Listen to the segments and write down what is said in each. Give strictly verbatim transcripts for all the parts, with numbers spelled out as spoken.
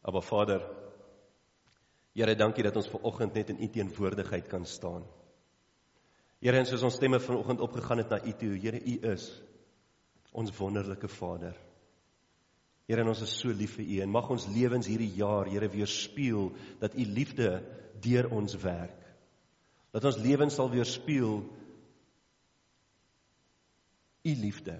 Aba Vader, Here, dankie dat ons vanoggend net in U teenwoordigheid kan staan. Here, en soos ons stemme vanoggend opgegaan het na U toe, Here, U is ons wonderlike Vader. Here, en ons is so lief vir U, en mag ons lewens hierdie jaar, Here, weerspieël dat U liefde deur ons werk. Dat ons lewens sal weerspieël U liefde.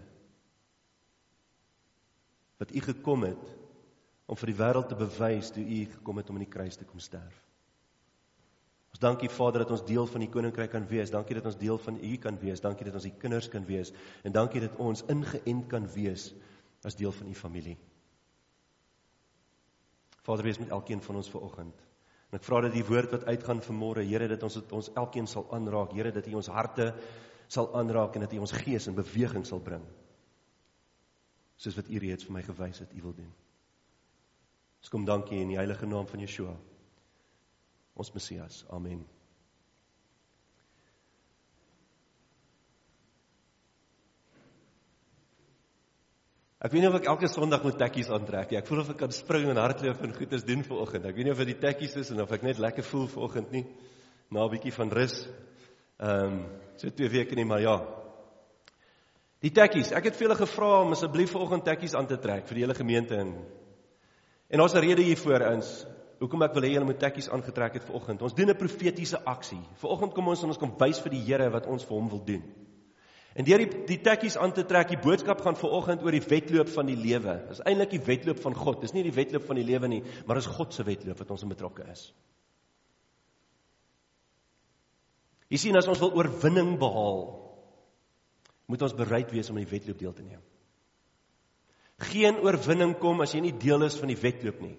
Wat U gekom het om vir die wêreld te bewys toe U gekom het om in die kruis te kom sterf. Ons dankie Vader dat ons deel van die koninkryk kan wees, dankie dat ons deel van U kan wees, dankie dat ons U kinders kan wees, en dankie dat ons ingeënt kan wees as deel van U familie. Vader, wees met elkeen van ons vanoggend. En ek vra dat die woord wat uitgaan vanmôre, Here, dat ons dit ons elkeen sal aanraak, Here, dat U ons harte sal aanraak en dat U ons gees in beweging sal bring. Soos wat U reeds vir my gewys het, U wil doen. Ons kom dankie in die heilige naam van Yeshua, ons Messias. Amen. Ek weet nie of ek elke Sondag moet tekkies aantrek nie. Ek voel of ek kan spring en hardloop en goeders doen vanoggend. Ek weet nie of dit die tekkies is en of ek net lekker voel vanoggend nie. Na 'n bietjie van rus. Ehm, um, so twee weke nie, maar ja. Die tekkies. Ek het vir julle gevra om asseblief vanoggend tekkies aan te trek vir die hele gemeente en En ons rede hiervoor is, hoekom ek wil hê julle moet tekkies aangetrek het vanoggend. Ons doen 'n profetiese aksie. Vanoggend kom ons en ons kom wys vir die Here wat ons vir hom wil doen. En deur die, die tekkies aan te trek, die boodskap gaan vanoggend oor die wedloop van die lewe. Dit is eintlik die wedloop van God. Dis nie die wedloop van die lewe nie, maar dis God se wedloop wat ons in betrokke is. Jy sien, as ons wil oorwinning behaal, moet ons bereid wees om in die wedloop deel te neem. Geen oorwinning kom as jy nie deel is van die wedloop nie.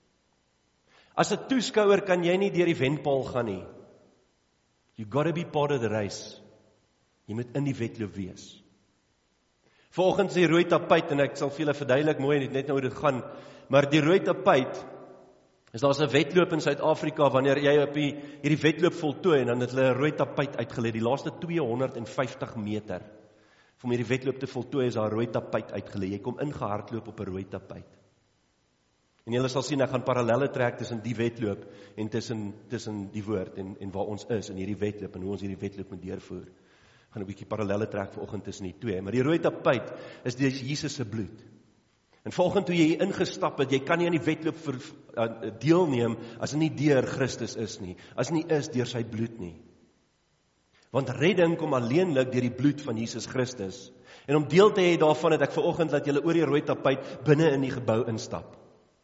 As 'n toeskouer kan jy nie deur die wenpaal gaan nie. You gotta be part of the race. Jy moet in die wedloop wees. Vanoggend is die rooi tapuit, en ek sal vir julle verduidelik mooi net nou hoe dit gaan, maar die rooi tapuit is daar's 'n wedloop in Suid-Afrika wanneer jy op die, hierdie wedloop voltooi en dan het hulle 'n rooi tapuit uitgelê, die laaste tweehonderdvyftig meter. Om hierdie wedloop te voltooi is daar 'n rooi tapuit uitgelê. Jy kom ingehardloop op 'n rooi tapuit. En julle sal sien, ek gaan parallelle trek tussen die wedloop en tussen tussen die woord en en waar ons is in hierdie wedloop en hoe ons hierdie wedloop moet deurvoer. Ek gaan 'n bietjie parallelle trek vanoggend tussen die twee, maar die rooi tapuit is deur Jesus se bloed. En volgens hoe jy hier ingestap het, jy kan nie aan die wedloop vir, uh, deelneem as dit nie deur Christus is nie, as dit nie is deur sy bloed nie. Want redding kom alleenlik deur die bloed van Jesus Christus. En om deel te hê daarvan het ek vanoggend laat julle oor die rooi tapuit binne in die gebou instap.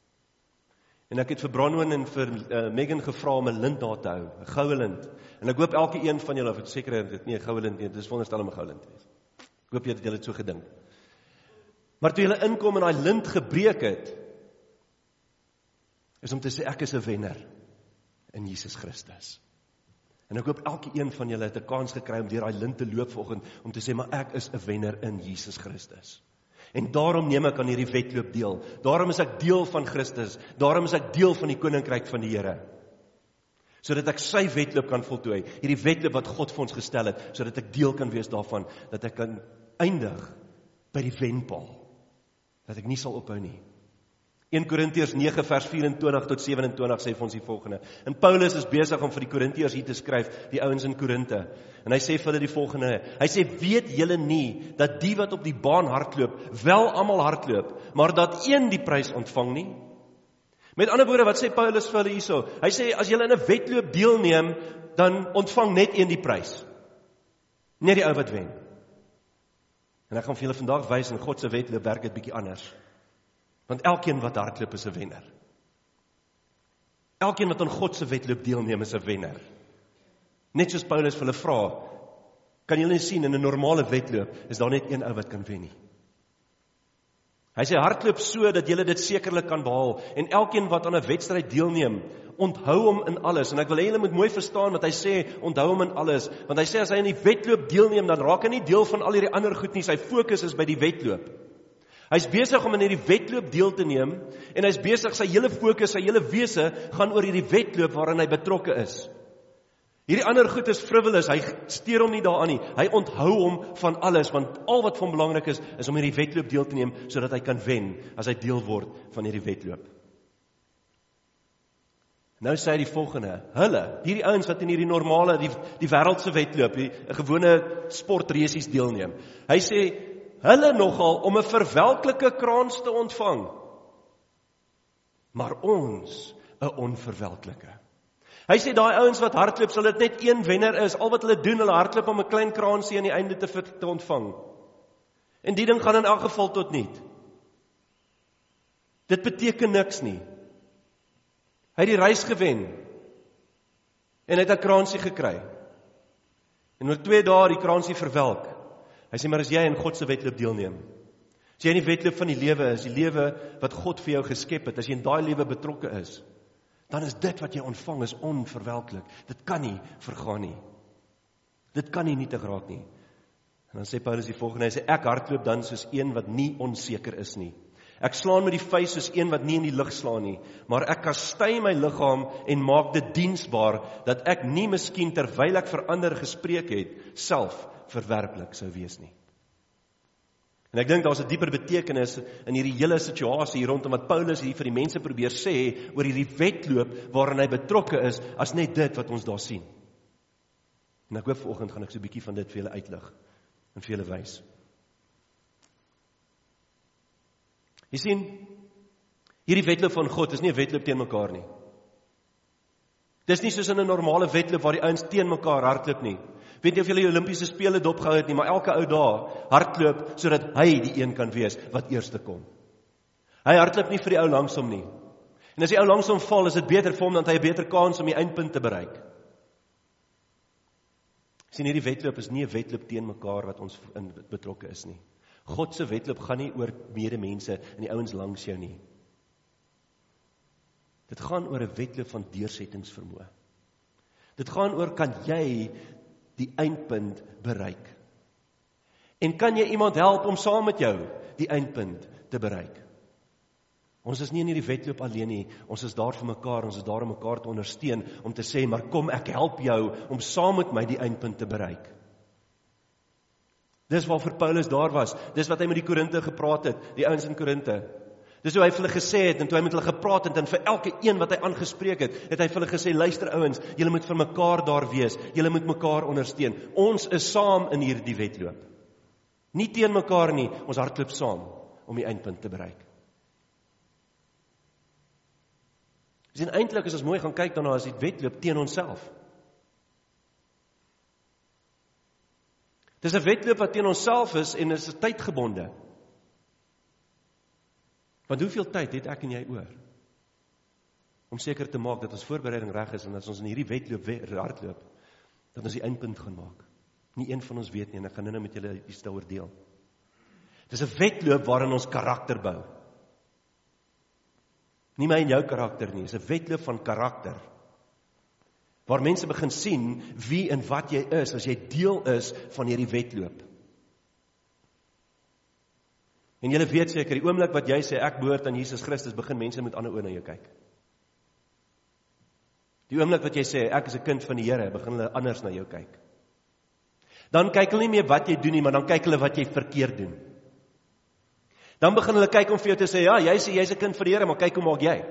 En ek het vir Bronwyn en vir uh, Megan gevra om 'n lint daar te hou, 'n goue lint. En ek hoop elke een van julle, of ek seker dit nie 'n goue lint nie, dit is veronderstel om 'n goue lint te wees. Ek hoop julle het dit so gedink. Maar toe julle inkom en daai lint gebreek het, is om te sê ek is 'n wenner in Jesus Christus. En ek hoop elke een van julle het 'n kans gekry om deur daai lint te loop vanoggend om te sê, maar ek is 'n wenner in Jesus Christus. En daarom neem ek aan hierdie wedloop deel. Daarom is ek deel van Christus. Daarom is ek deel van die koninkryk van die Here. Sodat ek sy wedloop kan voltooi. Hierdie wedloop wat God vir ons gestel het, sodat ek deel kan wees daarvan, dat ek kan eindig by die wenpaal. Dat ek nie sal ophou nie. Eerste Korintiërs nege vers vyf-en-twintig tot sewe-en-twintig sê vir ons die volgende. En Paulus is besig om vir die Korintiërs hier te skryf, die ouens in Korinte. En hy sê vir hulle die volgende. Hy sê, weet julle nie dat die wat op die baan hardloop, wel almal hardloop, maar dat een die prys ontvang nie? Met ander woorde, wat sê Paulus vir hulle hierso? Hy sê, as julle in 'n wedloop deelneem, dan ontvang net een die prys. Net die ou wat wen. En ek gaan vir julle vandag wys, in God se wedloop werk dit bietjie anders. Want elkeen wat hardloop is 'n wenner. Elkeen wat aan God se wedloop deelneem is 'n wenner. Net soos Paulus vir hulle vra, kan julle sien in 'n normale wedloop is daar net een ou wat kan wen nie. Hy sê hardloop so dat julle dit sekerlik kan behaal en elkeen wat aan 'n wedstryd deelneem, onthou hom in alles. En ek wil hê julle moet mooi verstaan wat hy sê, onthou hom in alles, want hy sê as hy in die wedloop deelneem, dan raak hy nie deel van al hierdie ander goed nie. Sy fokus is by die wedloop. Hy's besig om in hierdie wedloop deel te neem en hy's besig, sy hele fokus, sy hele wese gaan oor hierdie wedloop waarin hy betrokke is. Hierdie ander goed is frivolous, hy steur hom nie daaraan nie. Hy onthou hom van alles, want al wat vir hom belangrik is, is om hierdie wedloop deel te neem, sodat hy kan wen, as hy deel word van hierdie wedloop. Nou sê hy die volgende, hulle, hierdie ouens wat in hierdie normale, die, die wêreldse wedloop, die gewone sportresies deelneem. Hy sê, hulle nogal om 'n verwelklike krans te ontvang, maar ons 'n onverwelklike. Hy sê, daai ouens wat hardloop, sal dit net een wenner is, al wat hulle doen, hulle hardloop om 'n klein kransie aan die einde te, te ontvang. En die ding gaan in elk geval tot niet. Dit beteken niks nie. Hy het die reis gewen, en hy het 'n kransie gekry. En oor twee dae die kransie verwelk. Hy sê, maar as jy in God se wedloop deelneem, as jy in die wedloop van die lewe is, die lewe wat God vir jou geskep het, as jy in daai lewe betrokke is, dan is dit wat jy ontvang is onverwelklik. Dit kan nie vergaan nie. Dit kan nie nietig raak nie. En dan sê Paulus die volgende, hy sê, ek hardloop dan soos een wat nie onseker is nie. Ek slaan met die vuis soos een wat nie in die lug slaan nie, maar ek kastei my liggaam en maak dit diensbaar, dat ek nie miskien terwyl ek vir ander gespreek het, self verwerplik sou wees nie. En ek dink daar's 'n dieper betekenis in hierdie hele situasie rondom wat Paulus hier vir die mense probeer sê oor hierdie wedloop waarin hy betrokke is, as net dit wat ons daar sien. En ek hoop vanoggend gaan ek so 'n bietjie van dit vir julle uitlig en vir julle wys. Jy sien, hierdie wedloop van God is nie 'n wedloop teen mekaar nie. Dis nie soos in 'n normale wedloop waar die ouens teen mekaar hardloop nie. Weet nie of julle die Olimpiese spele dopgehou het nie, maar elke ou daar hardloop sodat hy die een kan wees wat eerste kom. Hy hardloop nie vir die ou langs hom nie. En as die ou langs hom val, is dit beter vir hom, dan het hy 'n beter kans om die eindpunt te bereik. Sien, hierdie wedloop is nie 'n wedloop teen mekaar wat ons in betrokke is nie. God se wedloop gaan nie oor medemense en die ouens langs jou nie. Dit gaan oor 'n wedloop van deursettingsvermoë. Dit gaan oor, kan jy die eindpunt bereik? En kan jy iemand help om saam met jou die eindpunt te bereik? Ons is nie in hierdie wedloop alleen nie, ons is daar vir mekaar, ons is daar om mekaar te ondersteun, om te sê, maar kom, ek help jou om saam met my die eindpunt te bereik. Dis waarvoor Paulus daar was, dis wat hy met die Korinte gepraat het, die ouens in Korinte. Dis hoe hy vir hulle gesê het, en toe hy met hulle gepraat het, en vir elke een wat hy aangespreek het, het hy vir hulle gesê, luister ouens, julle moet vir mekaar daar wees, julle moet mekaar ondersteun. Ons is saam in hierdie wedloop. Nie teen mekaar nie, ons hardloop saam om die eindpunt te bereik. Dis eintlik as ons mooi gaan kyk daarna, is die wedloop teen onsself. Dis 'n wedloop wat teen onsself is en is tydgebonde. Want hoeveel tyd het ek en jy oor om seker te maak dat ons voorbereiding reg is en dat ons in hierdie wedloop hardloop, dat ons die eindpunt gaan maak? Nie een van ons weet nie, en ek gaan nou met julle iets daaroor deel. Dis 'n wedloop waarin ons karakter bou. Nie my en jou karakter nie, dis 'n wedloop van karakter. Waar mense begin sien wie en wat jy is as jy deel is van hierdie wedloop. En julle weet seker, die oomblik wat jy sê ek behoort aan Jesus Christus, begin mense met ander oë na jou kyk. Die oomblik wat jy sê ek is 'n kind van die Here, begin hulle anders na jou kyk. Dan kyk hulle nie meer wat jy doen nie, maar dan kyk hulle wat jy verkeerd doen. Dan begin hulle kyk om vir jou te sê, ja, jy sê jy's 'n kind van die Here, maar kyk hoe maak jy.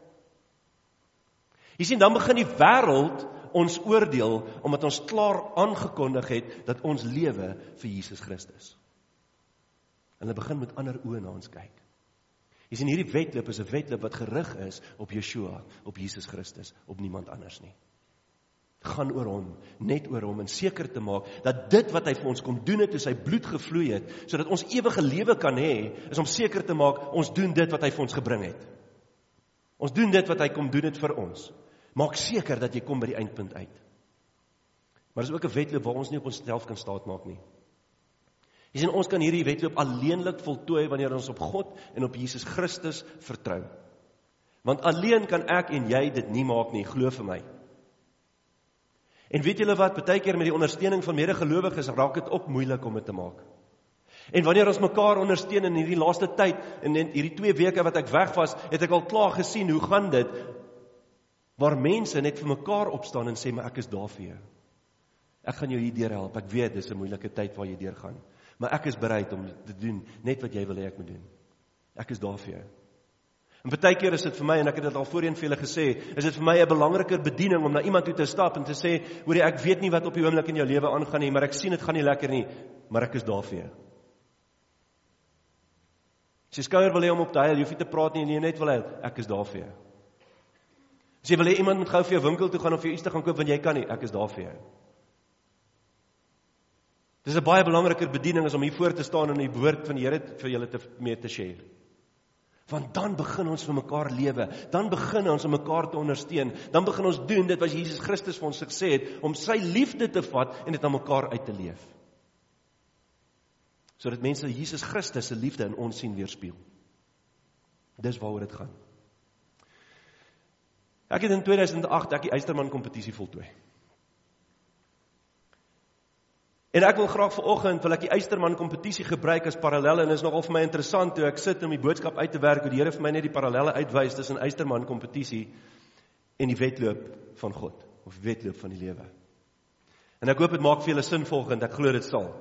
Jy sien, dan begin die wêreld ons oordeel, omdat ons klaar aangekondig het, dat ons lewe vir Jesus Christus. En hulle begin met ander oë na ons kyk. Jy sien, hierdie wedloop is 'n wedloop wat gerig is op Yeshua, op Jesus Christus, op niemand anders nie. Het gaan oor hom, net oor hom, en seker te maak, dat dit wat hy vir ons kom doen het, toe sy bloed gevloei het, sodat ons ewige lewe kan hê, is om seker te maak, ons doen dit wat hy vir ons gebring het. Ons doen dit wat hy kom doen het vir ons. Maak seker dat jy kom by die eindpunt uit. Maar dis ook 'n wedloop waar ons nie op onsself kan staat maak nie. Jy sien, ons kan hierdie wedloop alleenlik voltooi wanneer ons op God en op Jesus Christus vertrou. Want alleen kan ek en jy dit nie maak nie, glo vir my. En weet julle wat, baie keer met die ondersteuning van medegelowiges raak dit ook moeilik om dit te maak. En wanneer ons mekaar ondersteun in hierdie laaste tyd, en in hierdie twee weke wat ek weg was, het ek al klaar gesien, hoe gaan dit, waar mense net vir mekaar opstaan en sê, maar ek is daar vir jou. Ek gaan jou hierdeur help, ek weet, dis 'n moeilike tyd waar jy deurgaan. Maar ek is bereid om te doen net wat jy wil hê ek moet doen. Ek is daar vir jou. En baie keer is dit vir my, en ek het dit al voorheen vir julle gesê, is dit vir my 'n belangriker bediening om na iemand toe te stap en te sê, hoorie, ek weet nie wat op die oomblik in jou lewe aangaan nie, maar ek sien dit gaan nie lekker nie, maar ek is daar vir jou. As jy skouer wil hê om op te huil, jy hoef nie te praat nie, en jy net wil huil, ek is daar vir jou. As jy wil hê iemand moet gou vir jou winkel toe gaan of vir jou iets te gaan koop, want jy kan nie, ek is daar vir jou. Dis 'n baie belangriker bediening as om hier voor te staan en die woord van die Here vir julle te mee te share. Want dan begin ons vir mekaar lewe, dan begin ons om mekaar te ondersteun, dan begin ons doen dit wat Jesus Christus vir ons gesê het, om sy liefde te vat en dit aan mekaar uit te leef. Sodat mense Jesus Christus se liefde in ons sien weerspieël. Dis waaroor dit gaan. Ek het in twee duisend agt ek die Eysterman kompetisie voltooi. En ek wil graag vanoggend wil ek die Eysterman kompetisie gebruik as parallelle, en is nogal vir my interessant toe ek sit om die boodskap uit te werk, hoe die Here vir my net die parallelle uitwys tussen Eysterman kompetisie en die wedloop van God, of die wedloop van die lewe. En ek hoop dit maak vir julle sin volgend, ek glo dit sal.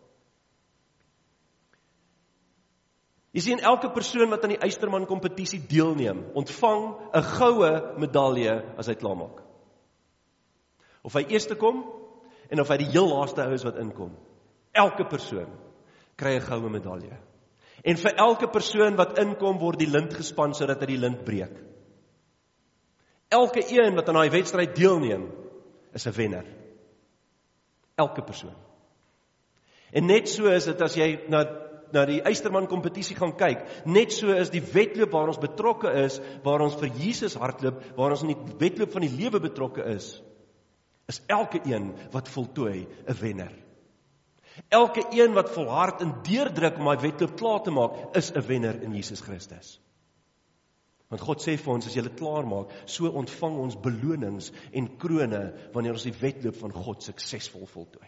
Jy sien, elke persoon wat aan die Eysterman kompetisie deelneem, ontvang 'n goue medalje as hy klaarmaak. Of hy eerste kom, en of hy die heel laaste ou is wat inkom. Elke persoon kry 'n goue medalje. En vir elke persoon wat inkom, word die lint gespan sodat hy die lint breek. Elke een wat aan daai wedstryd deelneem, is 'n wenner. Elke persoon. En net so is dit as jy na na die Eysterman kompetisie gaan kyk, net so is die wedloop waar ons betrokke is, waar ons vir Jesus hardloop, waar ons in die wedloop van die lewe betrokke is, is elke een wat voltooi 'n wenner. Elke een wat volhard en deurdruk om daai wedloop klaar te maak, is 'n wenner in Jesus Christus. Want God sê vir ons, as jy dit klaar maak, so ontvang ons belonings en krone wanneer ons die wedloop van God suksesvol voltooi.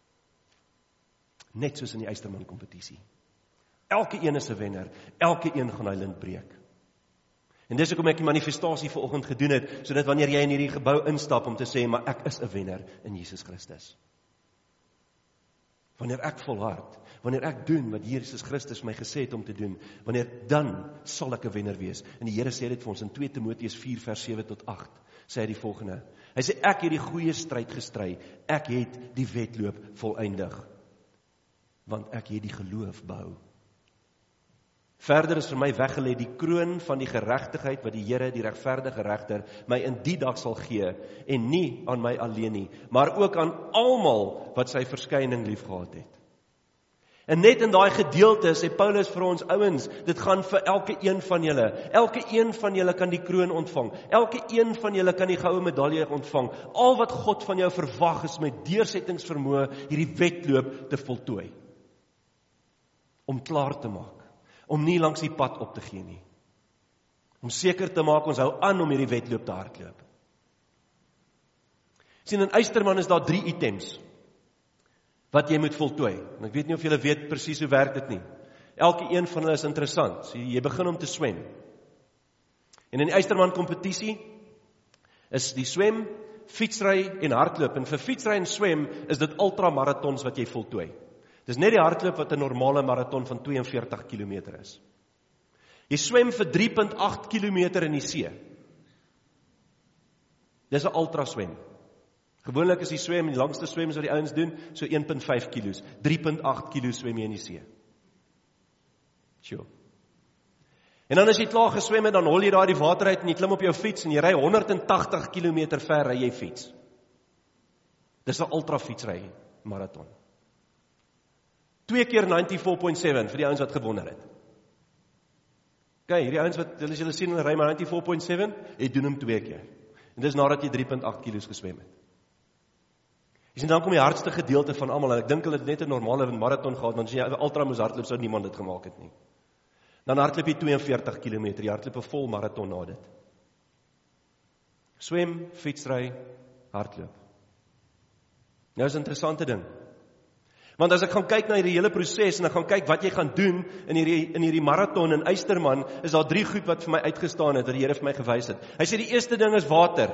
Net soos in die Eysterman kompetisie. Elke een is 'n wenner, elke een gaan hy lint breek. En dis hoekom ek die manifestasie vanoggend gedoen het, sodat wanneer jy in hierdie gebou instap om te sê, maar ek is 'n wenner in Jesus Christus. Wanneer ek volhard, wanneer ek doen wat Jesus Christus my gesê het om te doen, wanneer dan sal ek 'n wenner wees. En die Here sê dit vir ons in twee Timoteus vier vers sewe tot agt, sê hy die volgende. Hy sê, ek het die goeie stryd gestry, ek het die wedloop volëindig, want ek het die geloof behou. Verder is vir my weggelê die kroon van die geregtigheid wat die Here, die regverdige regter, my in die dag sal gee, en nie aan my alleen nie, maar ook aan almal wat sy verskyning liefgehad het. En net in daai gedeelte sê Paulus vir ons ouens, dit gaan vir elke een van julle. Elke een van julle kan die kroon ontvang. Elke een van julle kan die goue medalje ontvang. Al wat God van jou verwag is met deursettingsvermoë hierdie wedloop te voltooi. Om klaar te maak. Om nie langs die pad op te gee nie. Om seker te maak, ons hou aan om hierdie wedloop te hardloop. Sien, in Eysterman is daar drie items wat jy moet voltooi. En ek weet nie of julle weet presies hoe werk dit nie. Elke een van hulle is interessant. So, jy begin om te swem. En in die Eysterman kompetisie is die swem, fietsry en hardloop. En vir fietsry en swem is dit ultramarathons wat jy voltooi. Dis net die hardloop wat 'n normale maraton van twee en veertig kilometer is. Jy swem vir drie komma agt kilometer in die see. Dis 'n ultra swem. Gewoonlik is die swem, die langste swem wat die ouens doen, so een komma vyf kilos. drie komma agt kilo swem jy in die see. Sjoe. En dan as jy klaar geswem het, dan hol jy daar die water uit en jy klim op jou fiets en jy ry honderd en tagtig kilometer ver ry jy fiets. Dis 'n ultra fietsry maraton. Twee keer vyfennegentig komma sewe vir die ouens wat gewonder het. OK, hierdie ouens wat hulle julle sien hulle ry maar vyfennegentig komma sewe, jy doen hom twee keer. En dis nadat jy drie komma agt kilos geswem het. Jy sien dan kom die hardste gedeelte van almal en ek dink hulle het net 'n normale maraton gehad, want as jy ultra moes hardloop sou niemand dit gemaak het nie. Dan hardloop jy twee en veertig kilometer, jy hardloop 'n vol maraton na dit. Swem, fietsry, hardloop. Nou is 'n interessante ding. Want as ek gaan kyk na hierdie hele proses en ek gaan kyk wat jy gaan doen in hierdie in hierdie maraton in Eysterman, is daar drie goed wat vir my uitgestaan het, wat die Here vir my gewys het. Hy sê die eerste ding is water.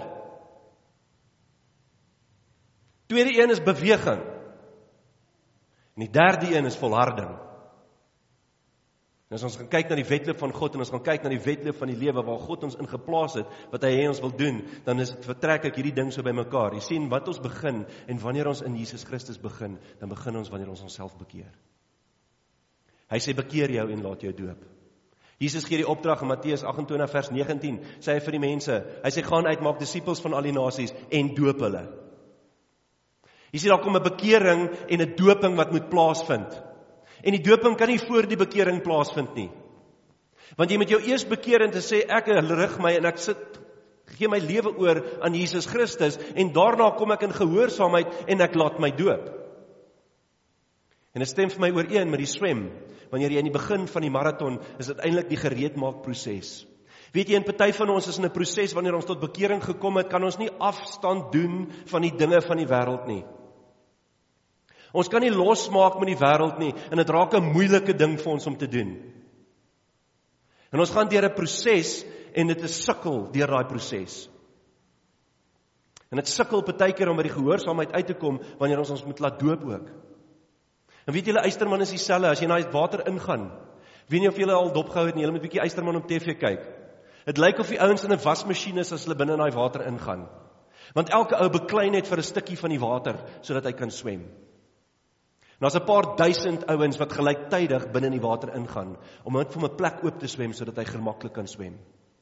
Tweede een is beweging. En die derde een is volharding. En as ons gaan kyk na die wedloop van God en ons gaan kyk na die wedloop van die lewe waar God ons ingeplaas het, wat hy ons wil doen, dan is dit vertrek ek hierdie ding so by mekaar. Jy sien wat ons begin en wanneer ons in Jesus Christus begin, dan begin ons wanneer ons onsself bekeer. Hy sê bekeer jou en laat jou doop. Jesus gee die opdrag in Matteus agt en twintig vers negentien, sê hy vir die mense, hy sê gaan uit, maak disippels van al die nasies en doop hulle. Jy sien daar kom 'n bekering en 'n doping wat moet plaasvind. En die doping kan nie voor die bekering plaasvind nie. Want jy moet jou eers bekeer en te sê ek rig my en ek sit gee my lewe oor aan Jesus Christus en daarna kom ek in gehoorsaamheid en ek laat my doop. En dit stem vir my ooreen met die swem. Wanneer jy in die begin van die marathon is dit eintlik die gereedmaakproses. Weet jy, in party van ons is in 'n proses wanneer ons tot bekering gekom het, kan ons nie afstand doen van die dinge van die wêreld nie. Ons kan nie losmaak met die wêreld nie en dit raak 'n moeilike ding vir ons om te doen. En ons gaan deur 'n proses en dit is sukkel deur daai proses. En dit sukkel partykeer om by die gehoorsaamheid uit te kom wanneer ons ons moet laat doop ook. En weet julle, Eysterman is dieselfde as jy na die water ingaan. Weet nie of julle al dopgehou het nie, julle moet 'n bietjie Eysterman op T V kyk. Dit lyk of die ouens in 'n wasmasjien is as hulle binne in daai water ingaan. Want elke ou beklei net vir 'n stukkie van die water sodat hy kan swem. En daar's 'n paar duisend ouens wat gelyktydig binne in die water ingaan om net vir 'n plek oop te swem sodat hy gemaklik kan swem.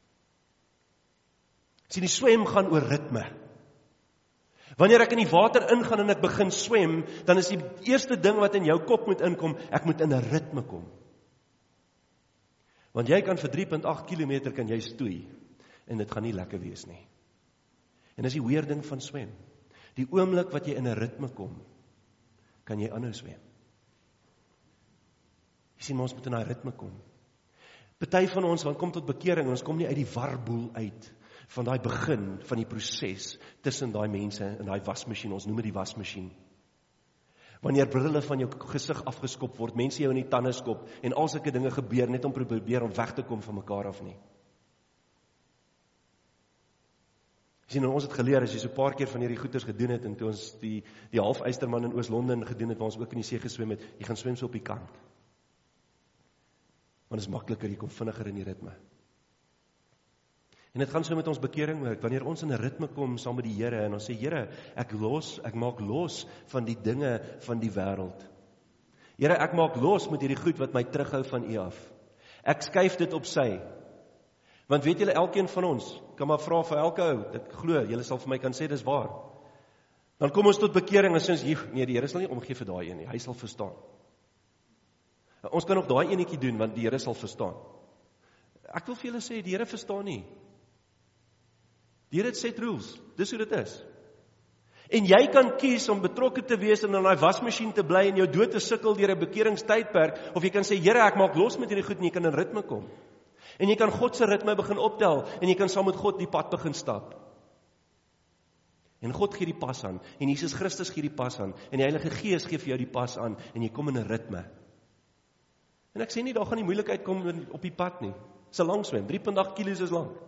Sien, die swem gaan oor ritme. Wanneer ek in die water ingaan en ek begin swem, dan is die eerste ding wat in jou kop moet inkom, ek moet in 'n ritme kom. Want jy kan vir drie komma agt kilometer kan jy stoei en dit gaan nie lekker wees nie. En dis die weer ding van swem. Die oomblik wat jy in 'n ritme kom, kan jy aanhou swem. Jy sien, ons moet in 'n ritme kom. Party van ons wat kom tot bekering en ons kom nie uit die warboel uit van daai begin van die proses tussen daai mense in daai wasmasjien, ons noem dit die wasmasjien. Wanneer brille van jou gesig afgeskop word, mense jou in die tande skop en al sulke dinge gebeur net om probeer om weg te kom van mekaar af nie. Jy sien, ons het geleer as jy so 'n paar keer van hierdie goeters gedoen het en toe ons die die half Eysterman in Oos-London gedoen het waar ons ook in die see geswem het, jy gaan swem so op die kant. Want dit is makliker, jy kom vinniger in die ritme. En dit gaan so met ons bekering ook, wanneer ons in 'n ritme kom saam met die Here en ons sê, Here, ek los, ek maak los van die dinge van die wêreld. Here, ek maak los met hierdie goed wat my terughou van U af. Ek skuif dit op sy. Want weet julle, elkeen van ons, kan maar vra vir elke ou, ek glo, julle sal vir my kan sê, dis waar. Dan kom ons tot bekering en sê ons, nee, die Here sal nie omgee vir daai een nie, hy sal verstaan. Ons kan nog daai enetjie doen, want die Here sal verstaan. Ek wil vir julle sê, die Here verstaan nie. Die Here het set rules, dis hoe dit is. En jy kan kies om betrokke te wees en in daai wasmasjien te bly en jou dood te sukkel deur 'n bekeringstydperk, of jy kan sê, Here, ek maak los met hierdie goed en jy kan in ritme kom. En jy kan God se ritme begin optel en jy kan saam met God die pad begin stap. En God gee die pas aan en Jesus Christus gee die pas aan en die Heilige Gees gee vir jou die pas aan en jy kom in 'n ritme. En ek sê nie daar gaan die moeilikheid kom op die pad nie. Dis 'n lang swem, drie komma agt kilos is lank.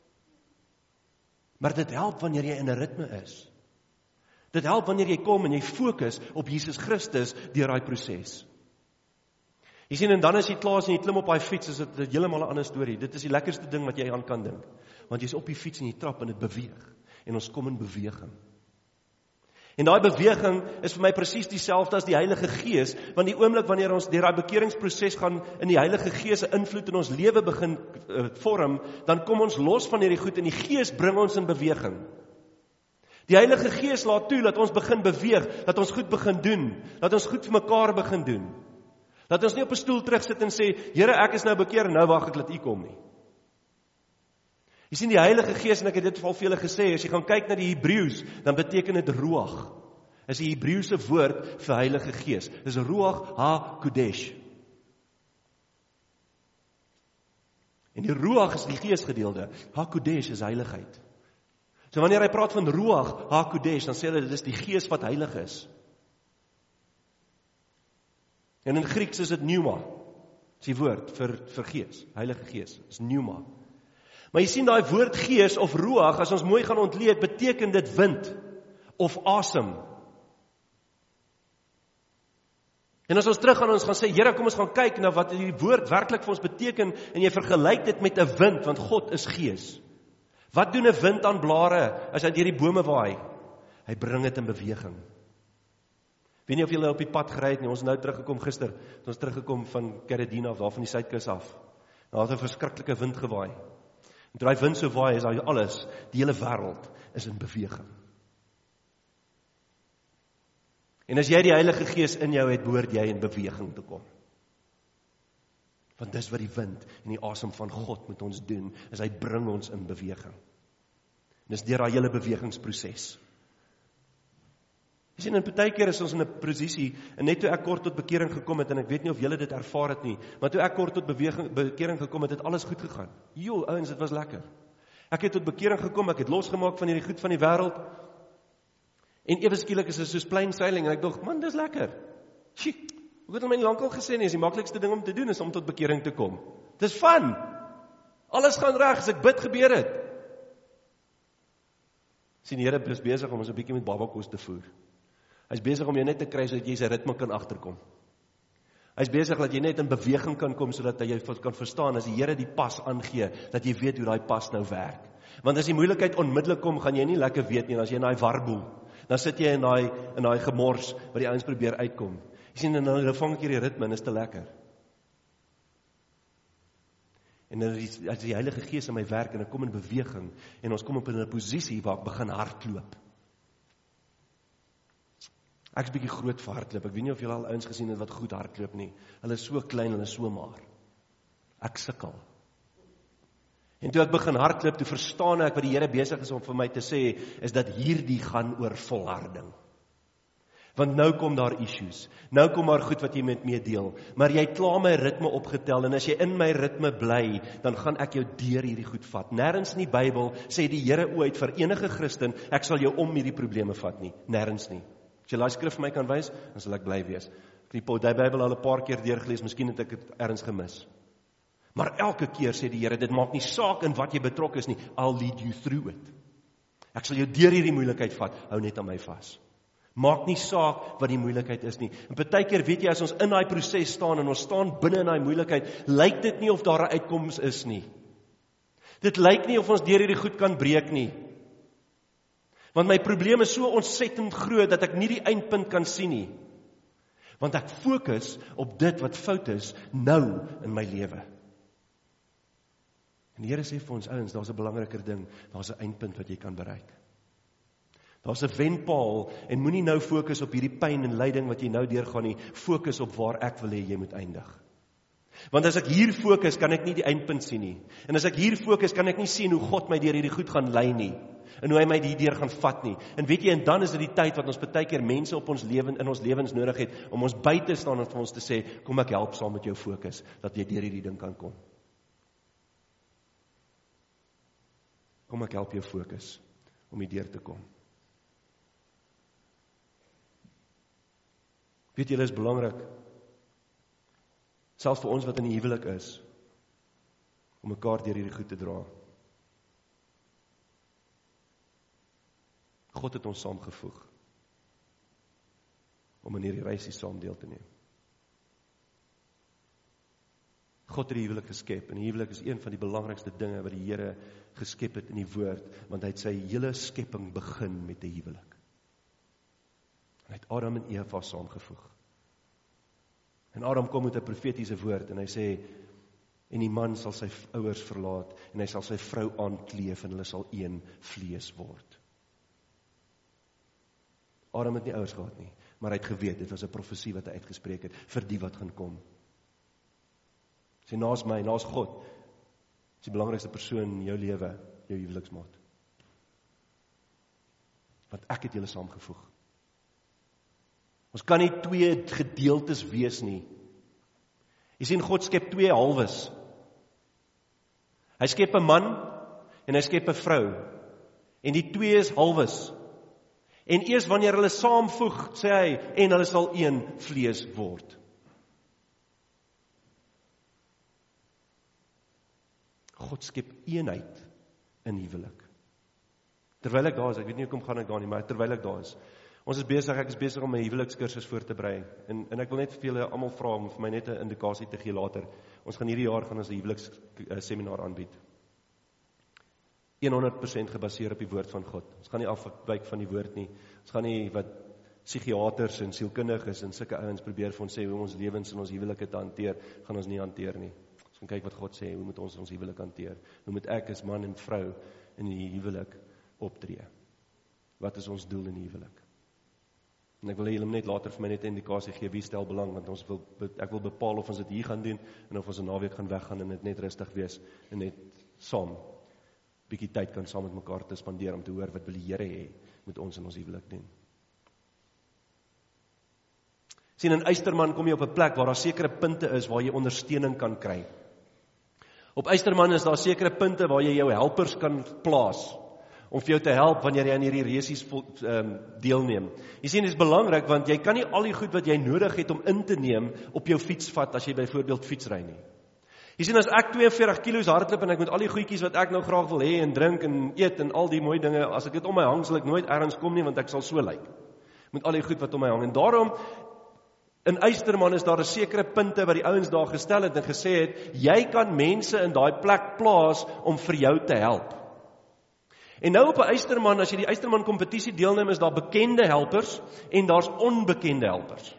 Maar dit help wanneer jy in 'n ritme is. Dit help wanneer jy kom en jy fokus op Jesus Christus deur daai proses. Jy sien, en dan as jy klaar is en jy klim op daai fiets, is dit heeltemal 'n ander storie. Dit is die lekkerste ding wat jy aan kan dink. Want jy's op die fiets en jy trap en dit beweeg. En ons kom in beweging. En daai beweging is vir my presies dieselfde as die Heilige Gees, want die oomblik wanneer ons deur daai bekeringsproses gaan in die Heilige Gees se invloed in ons lewe begin uh, vorm, dan kom ons los van hierdie goed en die Gees bring ons in beweging. Die Heilige Gees laat toe dat ons begin beweeg, dat ons goed begin doen, dat ons goed vir mekaar begin doen. Dat ons nie op 'n stoel terugsit en sê, Here, ek is nou bekeer en nou wag ek dat U kom nie. Jy sien, die Heilige Gees, en ek het dit al vir julle gesê, as jy gaan kyk na die Hebreëus, dan beteken dit Ruach. Is die Hebreëse woord vir Heilige Gees. Dis Ruach HaKodesh. En die Ruach is die Geesgedeelde. HaKodesh is heiligheid. So wanneer hy praat van Ruach HaKodesh, dan sê hy dit is die Gees wat heilig is. En in Grieks is dit pneuma. Dis die woord vir, vir Gees, Heilige Gees, is pneuma. Maar jy sien daai woord Gees of Ruach, as ons mooi gaan ontleed, beteken dit wind of asem. En as ons terug gaan, ons gaan sê, Here, kom ons gaan kyk na wat die woord werklik vir ons beteken, en jy vergelyk dit met 'n wind, want God is gees. Wat doen 'n wind aan blare as hy deur die bome waai? Hy bring dit in beweging. Weet nie of julle op die pad gery het nie, ons is nou teruggekom gister, het ons teruggekom van Karadina af, daar van die suidkus af. Daar het 'n verskriklike wind gewaai. En toe die wind so waai, is daar alles, die hele wêreld is in beweging. En as jy die Heilige Gees in jou het, behoort jy in beweging te kom. Want dis wat die wind en die asem van God met ons doen, is hy bring ons in beweging. En dis deur daai hele bewegingsproses. Jy sien, in partykeer is ons in 'n posisie, en net toe ek kort tot bekering gekom het, en ek weet nie of julle dit ervaar het nie, maar toe ek kort tot beweging, bekering gekom het, het alles goed gegaan. Jo, ouens, dit was lekker. Ek het tot bekering gekom, ek het losgemaak van hierdie goed van die wêreld, en ewe skielik is dit soos plain sailing, en ek dink, man, dis lekker. Sjoe, ek het al my lankal gesê nie, is die maklikste ding om te doen, is om tot bekering te kom. Dis fun. Alles gaan reg, as ek bid, gebeur dit. Sien, die Here is besig om ons 'n bietjie met babakos te voer. Hy's besig om jou net te kry sodat jy sy ritme kan agterkom. Hy's besig dat jy net in beweging kan kom sodat jy kan verstaan as die Here die pas aangee, dat jy weet hoe daai pas nou werk. Want as die moeilikheid onmiddellik kom, gaan jy nie lekker weet nie, as jy in daai warboel, dan sit jy in daai in daai gemors wat die ouens probeer uitkom. Jy sien, en dan vang ek hierdie ritme en is te lekker. En dan is die, as die Heilige Gees in my werk en ek kom in beweging en ons kom op in 'n posisie waar ek begin hardloop. Ek is bietjie groot vir hardloop. Ek weet nie of julle al ouens gesien het wat goed hardloop nie. Hulle is so klein, hulle is so maar. Ek sukkel. En toe ek begin hardloop, toe verstaan ek wat die Here besig is om vir my te sê, is dat hierdie gaan oor volharding. Want nou kom daar issues. Nou kom daar goed wat jy met my deel. Maar jy het klaar my ritme opgetel, en as jy in my ritme bly, dan gaan ek jou deur hierdie goed vat. Nêrens in die Bybel sê die Here ooit vir enige Christen, ek sal jou om hierdie probleme vat nie. Nêrens nie. As jy daai skrif vir my kan wys, dan sal ek bly wees. Ek het die Bybel al 'n paar keer deurgelees, miskien het ek dit ergens gemis. Maar elke keer sê die Here, dit maak nie saak in wat jy betrokke is nie, I'll lead you through it. Ek sal jou deur hierdie moeilikheid vat, hou net aan my vas. Maak nie saak wat die moeilikheid is nie. En partykeer weet jy, as ons in daai proses staan, en ons staan binne in daai moeilikheid, lyk dit nie of daar 'n uitkoms is nie. Dit lyk nie of ons deur hierdie goed kan breek nie. Want my probleem is so ontsettend groot, dat ek nie die eindpunt kan sien nie. Want ek fokus op dit wat fout is, nou in my lewe. En die Here sê vir ons ouens, daar's 'n belangriker ding, daar's 'n eindpunt wat jy kan bereik. Daar's 'n wenpaal, en moenie nou fokus op hierdie pyn en lyding wat jy nou deurgaan nie, fokus op waar ek wil hê jy moet eindig. Want as ek hier fokus, kan ek nie die eindpunt sien nie. En as ek hier fokus, kan ek nie sien hoe God my deur hierdie goed gaan lei nie. En hoe hy my hierdeur gaan vat nie. En weet jy, en dan is dit die tyd wat ons baie keer mense op ons lewe in ons lewens nodig het, om ons by te staan en vir ons te sê, kom ek help saam met jou fokus, dat jy deur hierdie ding kan kom. Kom ek help jou fokus, om hier deur te kom. Weet julle, is belangrik, selfs vir ons wat in die huwelik is, om mekaar deur hierdie goed te dra. God het ons saamgevoeg, om in hierdie reisie saam deel te neem. God het die huwelik geskep, en die huwelik is een van die belangrikste dinge wat die Here geskep het in die woord, want hy het sy hele skepping begin met die huwelik. Hy het Adam en Eva saamgevoeg. En Adam kom met 'n profetiese woord, en hy sê, en die man sal sy ouers verlaat, en hy sal sy vrou aankleef, en hulle sal een vlees word. Adam het nie ouers gehad nie, maar hy het geweet, dit was 'n profesie wat hy uitgespreek het, vir die wat gaan kom. Sê, naas my, naas God, is die belangrikste persoon in jou lewe, jou huweliksmaat. Want ek het julle saamgevoeg. Ons kan nie twee gedeeltes wees nie. Jy sien, God skep twee halwes. Hy skep 'n man, en hy skep 'n vrou. En die twee is halwes. En eers wanneer hulle saamvoeg, sê hy, en hulle sal een vlees word. God skep eenheid in huwelik. Terwyl ek daar is, ek weet nie hoekom gaan ek daar nie, maar terwyl ek daar is, Ons is besig, ek is besig om my huwelikskursus voor te berei. En, en ek wil net vir julle almal vra om vir my net 'n indikasie te gee later. Ons gaan hierdie jaar gaan ons 'n huweliksseminar aanbied. honderd persent gebaseer op die woord van God. Ons gaan nie afwyk van die woord nie. Ons gaan nie wat psigiaters en sielkundiges en sulke ouens probeer vir ons sê hoe ons lewens en ons huwelike te hanteer, gaan ons nie hanteer nie. Ons gaan kyk wat God sê, hoe moet ons ons huwelik hanteer? Hoe moet ek as man en vrou in die huwelik optree? Wat is ons doel in die huwelik? En ek wil julle net later vir my net 'n indikasie gee wie stel belang, want ons wil ek wil bepaal of ons dit hier gaan doen en of ons 'n naweek gaan weggaan en dit net rustig wees en net saam bietjie tyd kan saam met mekaar te spandeer om te hoor wat wil die Here hê met ons in ons huwelik doen. Sien, in Eysterman kom jy op 'n plek waar daar sekere punte is waar jy ondersteuning kan kry. Op Eysterman is daar sekere punte waar jy jou helpers kan plaas om vir jou te help wanneer jy aan hierdie resies um, deelneem. Jy sien, dit is belangrik want jy kan nie al die goed wat jy nodig het om in te neem op jou fiets vat as jy byvoorbeeld fietsry nie. Jy sien, as ek twee en veertig kilos hardloop en ek moet al die goedjies wat ek nou graag wil hê en drink en eet en al die mooi dinge, as ek dit om my hang, sal ek nooit ergens kom nie, want ek sal so lyk. Met al die goed wat om my hang. En daarom, in Eysterman is daar 'n sekere punte wat die ouens daar gestel het en gesê het, jy kan mense in daai plek plaas om vir jou te help. En nou op 'n Eysterman, as jy die Eysterman kompetisie deelneem, is daar bekende helpers en daar's onbekende helpers.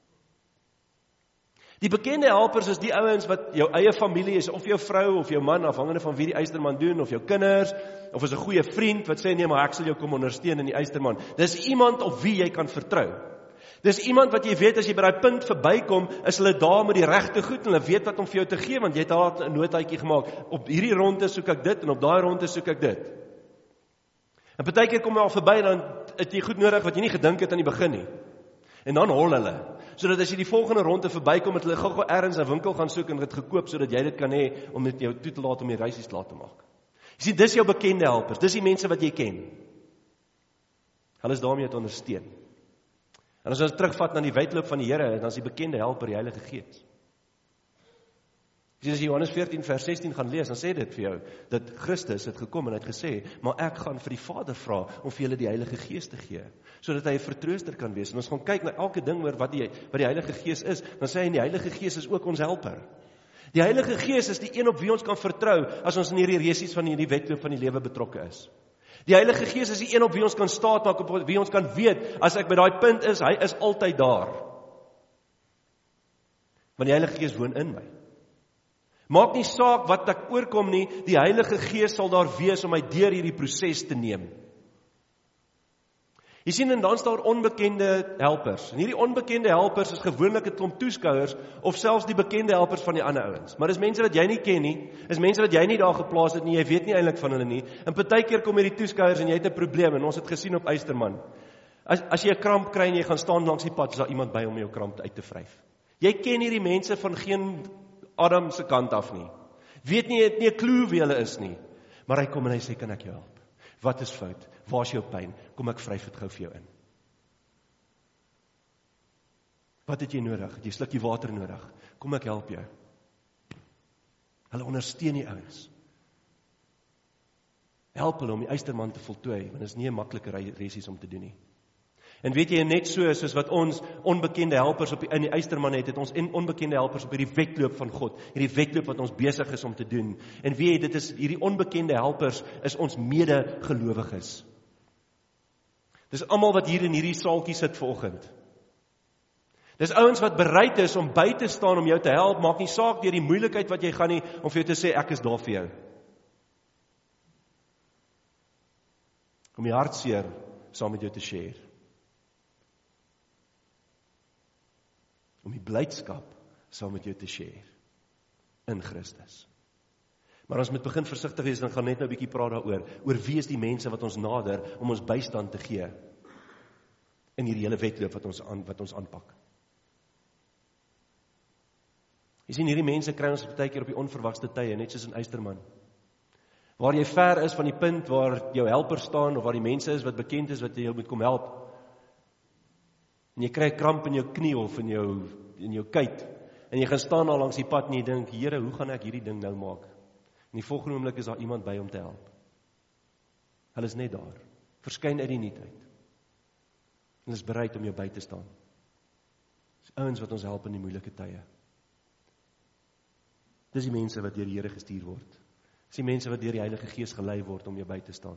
Die bekende helpers is die ouens wat jou eie familie is, of jou vrou of jou man, afhangende van wie die Eysterman doen, of jou kinders, of is 'n goeie vriend wat sê nee, maar ek sal jou kom ondersteun in die Eysterman. Dis iemand op wie jy kan vertrou. Dis iemand wat jy weet as jy by daai punt verbykom, is hulle daar met die regte goed en hulle weet wat om vir jou te gee, want jy het daar 'n notaatjie gemaak. Op hierdie ronde soek ek dit en op daai ronde soek ek dit. En partykeer kom jy al verby dan het jy goed nodig wat jy nie gedink het aan die begin nie. En dan hol hulle, sodat as jy die volgende ronde verbykom, het hulle gou-gou ergens 'n winkel gaan soek en dit gekoop sodat jy dit kan hê om dit jou toe te laat om die reisies klaar te maak. Jy sien, dis jou bekende helpers, dis die mense wat jy ken. Hulle is daar om jou te ondersteun. En as ons terugvat na die wedloop van die Here, dan is die bekende helper die Heilige Gees. As jy Johannes veertien vers sestien gaan lees, dan sê dit vir jou, dat Christus het gekom en het gesê, maar ek gaan vir die Vader vra om vir julle die Heilige Gees te gee, sodat hy 'n vertrooster kan wees. En ons gaan kyk na elke ding oor wat die, wat die Heilige Gees is, dan sê hy, die Heilige Gees is ook ons helper. Die Heilige Gees is die een op wie ons kan vertrou, as ons in hierdie resies van hierdie wedloop van die lewe betrokke is. Die Heilige Gees is die een op wie ons kan staat maak, op wie ons kan weet, as ek by daai punt is, hy is altyd daar. Want die Heilige Gees woon in my. Maak nie saak wat ek oorkom nie, die Heilige Gees sal daar wees om my deur hierdie proses te neem. Jy sien, en dan is daar onbekende helpers. En hierdie onbekende helpers is gewoonlik 'n klomp toeskouers, of selfs die bekende helpers van die ander ouens. Maar dis mense wat jy nie ken nie, is mense wat jy nie daar geplaas het nie, jy weet nie eintlik van hulle nie. En partykeer kom hierdie toeskouers en jy het 'n probleem, en ons het gesien op Eysterman. As, as jy 'n kramp kry en jy gaan staan langs die pad, is daar iemand by om jou kramp uit te vryf. Jy ken hierdie mense van geen Adam se kant af nie. Weet nie, het nie 'n klou wie hulle is nie. Maar hy kom en hy sê, kan ek jou help? Wat is fout? Waar is jou pyn? Kom ek vryf dit gou vir jou in. Wat het jy nodig? Het jy 'n slukkie water nodig? Kom ek help jou. Hulle ondersteun die ouens. Help hulle om die Eysterman te voltooi, want dit is nie 'n maklike resies om te doen nie. En weet jy, net so soos wat ons onbekende helpers op die, in die Eysterman het, het ons onbekende helpers op hierdie wedloop van God, hierdie wedloop wat ons besig is om te doen. En weet jy, dit is hierdie onbekende helpers is ons medegelowiges. Dis almal wat hier in hierdie saaltjie sit vanoggend. Dis ouens wat bereid is om by te staan om jou te help, maak nie saak deur die moeilikheid wat jy gaan nie, om vir jou te sê, ek is daar vir jou. Om die hartseer saam met jou te share. Om die blydskap saam met jou te share in Christus. Maar ons moet begin versigtig wees, dan gaan net nou 'n bietjie praat daaroor, oor wie is die mense wat ons nader om ons bystand te gee in hierdie hele wedloop wat ons aan, wat ons aanpak. Jy sien, hierdie mense kry ons baie keer op die onverwagste tye, net soos in Eysterman. Waar jy ver is van die punt waar jou helper staan, of waar die mense is wat bekend is wat jy moet kom help. En jy kry kramp in jou knie of in jou, in jou kuit, en jy gaan staan daar langs die pad en jy dink, Here, hoe gaan ek hierdie ding nou maak? En die volgende oomblik is daar iemand by om te help. Hulle is net daar, verskyn uit die niet uit. En is bereid om jou by te staan. Dis ouens wat ons help in die moeilike tye. Dis die mense wat deur die Here gestuur word. Dis die mense wat deur die Heilige Gees gelei word om jou by te staan.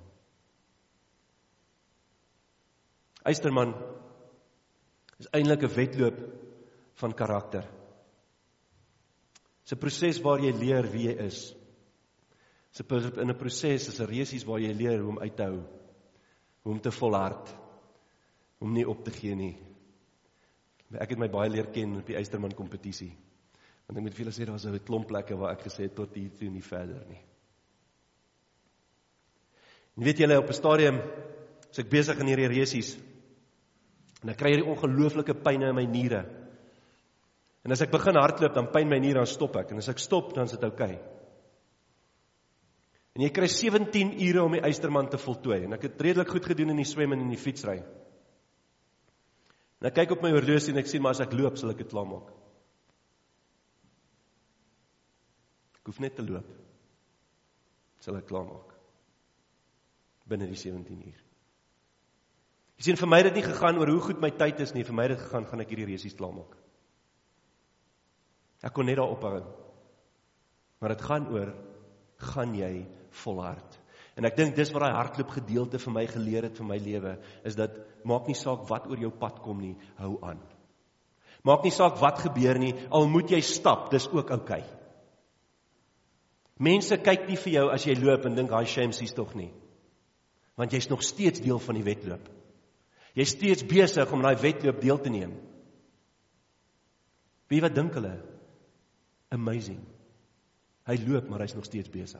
Eysterman is eintlik 'n wedloop van karakter. Dis 'n proses waar jy leer wie jy is. Dis in 'n proses, is 'n resies waar jy leer hoe om uit te hou, hoe om te volhard, hoe om nie op te gee nie. Ek het my baie leer ken op die Eysterman kompetisie. Want ek moet vir julle sê, daar was 'n klomp plekke waar ek gesê het tot hier toe nie verder nie. En weet julle, op 'n stadium is ek besig in hierdie resies en ek kry hierdie ongelooflike pyne in my niere. En as ek begin hardloop, dan pyn my niere, dan stop ek. En as ek stop, dan is dit oukei. En jy kry sewentien ure om die Eysterman te voltooi. En ek het redelik goed gedoen in die swem en in die fietsry. En ek kyk op my horlosie en ek sien, maar as ek loop, sal ek dit klaarmaak. Ek hoef net te loop. Sal ek klaarmaak. Binne die sewentien uur. Jy sien, vir my het dit nie gegaan oor hoe goed my tyd is nie, vir my het dit gegaan, gaan ek hierdie resies klaarmaak. Ek kon net daar ophou. Maar dit gaan oor, gaan jy volhard. En ek dink dis wat daai hardloop gedeelte vir my geleer het vir my lewe, is dat maak nie saak wat oor jou pad kom nie, hou aan. Maak nie saak wat gebeur nie, al moet jy stap, dis ook oukei. Mense kyk nie vir jou as jy loop en dink, hy shames is tog nie. Want jy's nog steeds deel van die wedloop. Jy's steeds besig om daai wedloop deel te neem. Wie wat dink hulle? Amazing. Hy loop, maar hy's nog steeds besig.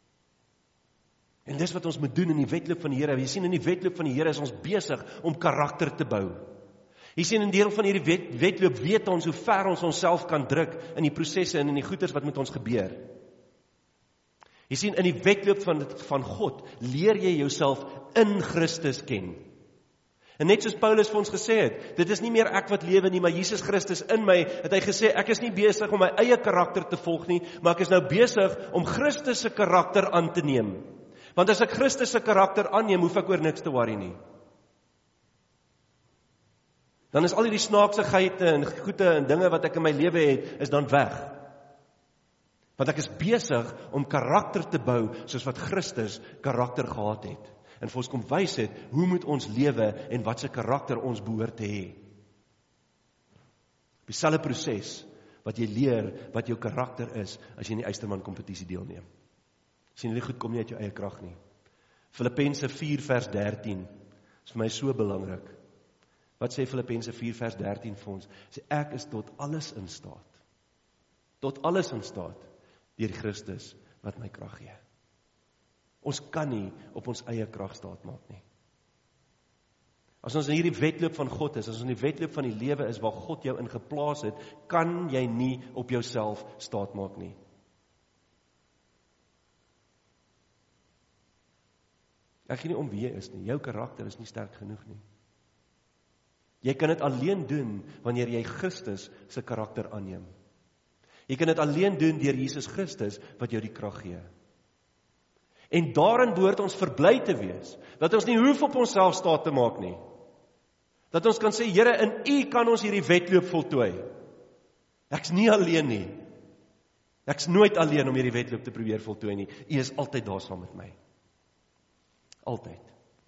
En dis wat ons moet doen in die wedloop van die Here. Jy sien, in die wedloop van die Here is ons besig om karakter te bou. Jy sien, in deel van hierdie wet, wedloop weet ons hoe ver ons onsself kan druk in die prosesse en in die goeders wat met ons gebeur. Jy sien, in die wedloop van, van God leer jy jouself in Christus ken. En net soos Paulus vir ons gesê het, dit is nie meer ek wat lewe nie, maar Jesus Christus in my, het hy gesê, ek is nie besig om my eie karakter te volg nie, maar ek is nou besig om Christus se karakter aan te neem. Want as ek Christus se karakter aanneem, hoef ek oor niks te worry nie. Dan is al die snaaksigheid en goede en dinge wat ek in my lewe het, is dan weg. Want ek is besig om karakter te bou, soos wat Christus karakter gehad het. En vir ons kom wys het, hoe moet ons lewe en wat se karakter ons behoort te hê. Dieselfde proses wat jy leer, wat jou karakter is, as jy in die Eysterman kompetisie deelneem. Sien, hierdie goed kom nie uit jou eie krag nie. Filippense vier vers dertien, is vir my so belangrik. Wat sê Filippense vier vers dertien vir ons? Sê, ek is tot alles in staat. Tot alles in staat, deur Christus wat my krag gee. Ons kan nie op ons eie krag staat maak nie. As ons in hierdie wedloop van God is, as ons in die wedloop van die lewe is waar God jou in geplaas het, kan jy nie op jouself staat maak nie. Ek gee nie om wie jy is nie, jou karakter is nie sterk genoeg nie. Jy kan dit alleen doen wanneer jy Christus se karakter aanneem. Jy kan dit alleen doen deur Jesus Christus wat jou die krag gee. En daarin behoort ons verbly te wees, dat ons nie hoef op onsself staat te maak nie. Dat ons kan sê, Here, in U kan ons hierdie wedloop voltooi. Ek's nie alleen nie. Ek's nooit alleen om hierdie wedloop te probeer voltooi nie. U is altyd daar saam met my. Altyd.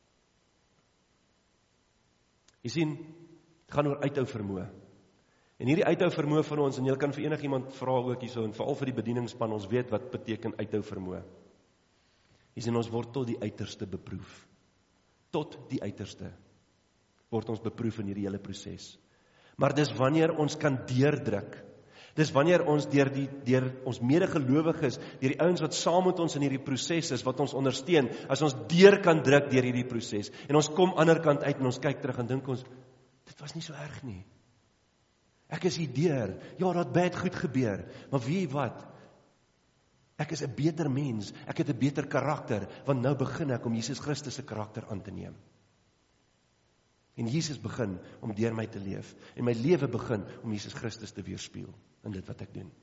Jy sien, dit gaan oor uithou vermoë. En hierdie uithou vermoë van ons, en jy kan vir enigiemand vra ook hierso, en veral vir die bedieningspan, ons weet wat beteken uithou vermoë. Jy sien, ons word tot die uiterste beproef. Tot die uiterste word ons beproef in hierdie hele proses. Maar dis wanneer ons kan deurdruk. Dis wanneer ons deur die deur ons medegelowiges, deur die ouens wat saam met ons in hierdie proses is, wat ons ondersteun, as ons deur kan druk deur hierdie proses. En ons kom ander kant uit en ons kyk terug en dink ons, dit was nie so erg nie. Ek is hier deur. Ja, dat baie goed gebeur. Maar weet jy wat? Ek is 'n beter mens, ek het 'n beter karakter, want nou begin ek om Jesus Christus se karakter aan te neem. En Jesus begin om deur my te leef, en my lewe begin om Jesus Christus te weerspieël in dit wat ek doen.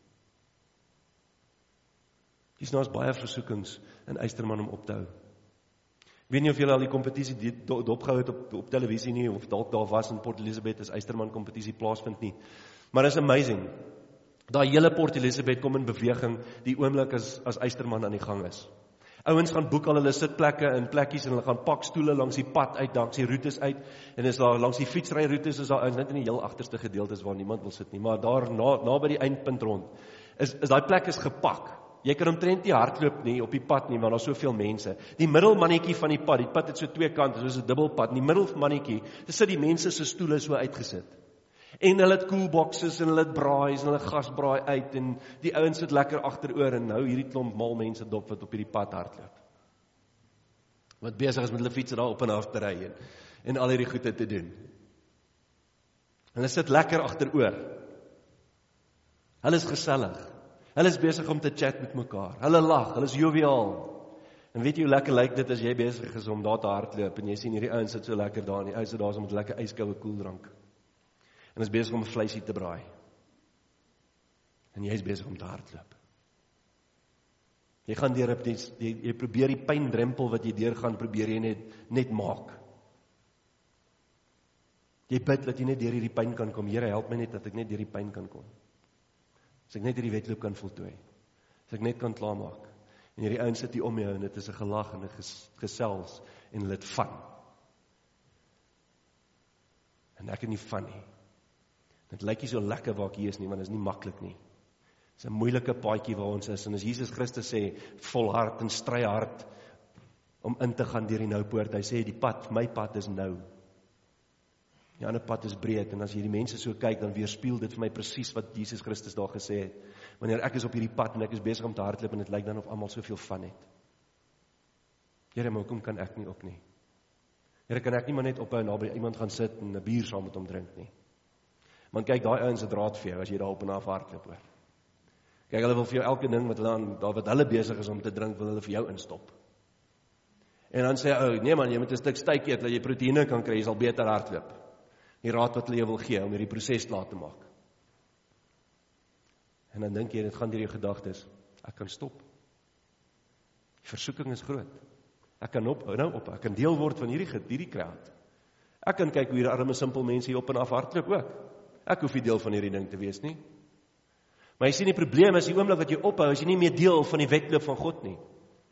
Dis nou is baie versoekings in Eysterman om op te hou. Weet nie of julle al die kompetisie die- do- dopgehou het op, op televisie nie, of dalk daar was in Port Elizabeth as Eysterman kompetisie plaasvind nie. Maar is amazing. Daai hele Port Elizabeth kom in beweging die oomblik as, as Eysterman aan die gang is. Ouens gaan boek al hulle sitplekke in plekkies en hulle gaan pak stoele langs die pad uit, langs die roetes uit, en is daar langs die fietsryroetes is daar ouens net in die heel agterste gedeeltes waar niemand wil sit nie, maar daar na, na by die eindpunt rond, is, is daai plek is gepak. Jy kan omtrent nie hardloop nie op die pad nie, want daar's soveel mense. Die middelmannetjie van die pad, die pad het so twee kante, soos 'n dubbelpad. In die middelmannetjie, dis sit die mense se stoele so uitgesit. En hulle het koelboxes en hulle het braais en hulle gasbraai uit en die ouens sit lekker agteroor en nou hierdie klomp mal mense dop wat op hierdie pad hardloop. Wat besig is met hulle fietsse daar op en af te ry en, en al hierdie goede te doen. Hulle sit lekker agteroor. Hulle is gesellig. Hulle is besig om te chat met mekaar. Hulle lag, hulle is joviaal. En weet jy hoe lekker lyk dit as jy besig is om daar te hardloop en jy sien hierdie ouens sit so lekker daar en die ouens sit daar so met lekker yskoue koeldrank. En is besig om 'n vleisie te braai. En jy is besig om te hardloop. Jy gaan deur op die, jy, jy probeer die pyndrempel wat jy deurgaan, probeer jy net, net maak. Jy bid dat jy net deur hierdie pyn kan kom. Here, help my net dat ek net deur die pyn kan kom. As ek net hierdie wedloop kan voltooi. As ek net kan klaarmaak. En hierdie ouens sit hier om jou en dit is 'n gelag en 'n ges, gesels en hulle het van. En ek het nie van nie. Dit lyk nie so lekker waar ek hier is nie, want dit is nie maklik nie. Dit is 'n moeilike paadjie waar ons is, en as Jesus Christus sê, volhard en stry hard om in te gaan deur die nou poort, hy sê, die pad, my pad is nou. Die ander pad is breed, en as jy die mense so kyk, dan weerspieël dit vir my presies wat Jesus Christus daar gesê het. Wanneer ek is op hierdie pad, en ek is besig om te hardloop, en dit lyk dan of almal soveel van het. Here, maar hoekom kan ek nie ook nie? Here, kan ek nie maar net ophou en naby iemand gaan sit en 'n bier saam met hom drink nie? Want kyk, daai ouens het raad vir jou, as jy daar op en af hardloop hoor. Kyk, hulle wil vir jou elke ding wat hulle, aan, wat hulle besig is om te drink, wil hulle vir jou instop. En dan sê hy, oh, nee man, jy moet 'n stuk steak eet, dat jy proteïene kan kry, jy sal beter hardloop. Die raad wat hulle jou wil gee, om hierdie proses klaar te maak. En dan dink jy, dit gaan deur jou gedagtes, ek kan stop. Die versoeking is groot. Ek kan op, nou op, ek kan deel word van hierdie, hierdie crowd. Ek kan kyk hoe hierdie arme, simpel mense hier op en af hardloop ook. Ek hoef nie deel van hierdie ding te wees nie. Maar jy sien die probleem is, die oomblik wat jy ophou, is jy nie meer deel van die wedloop van God nie.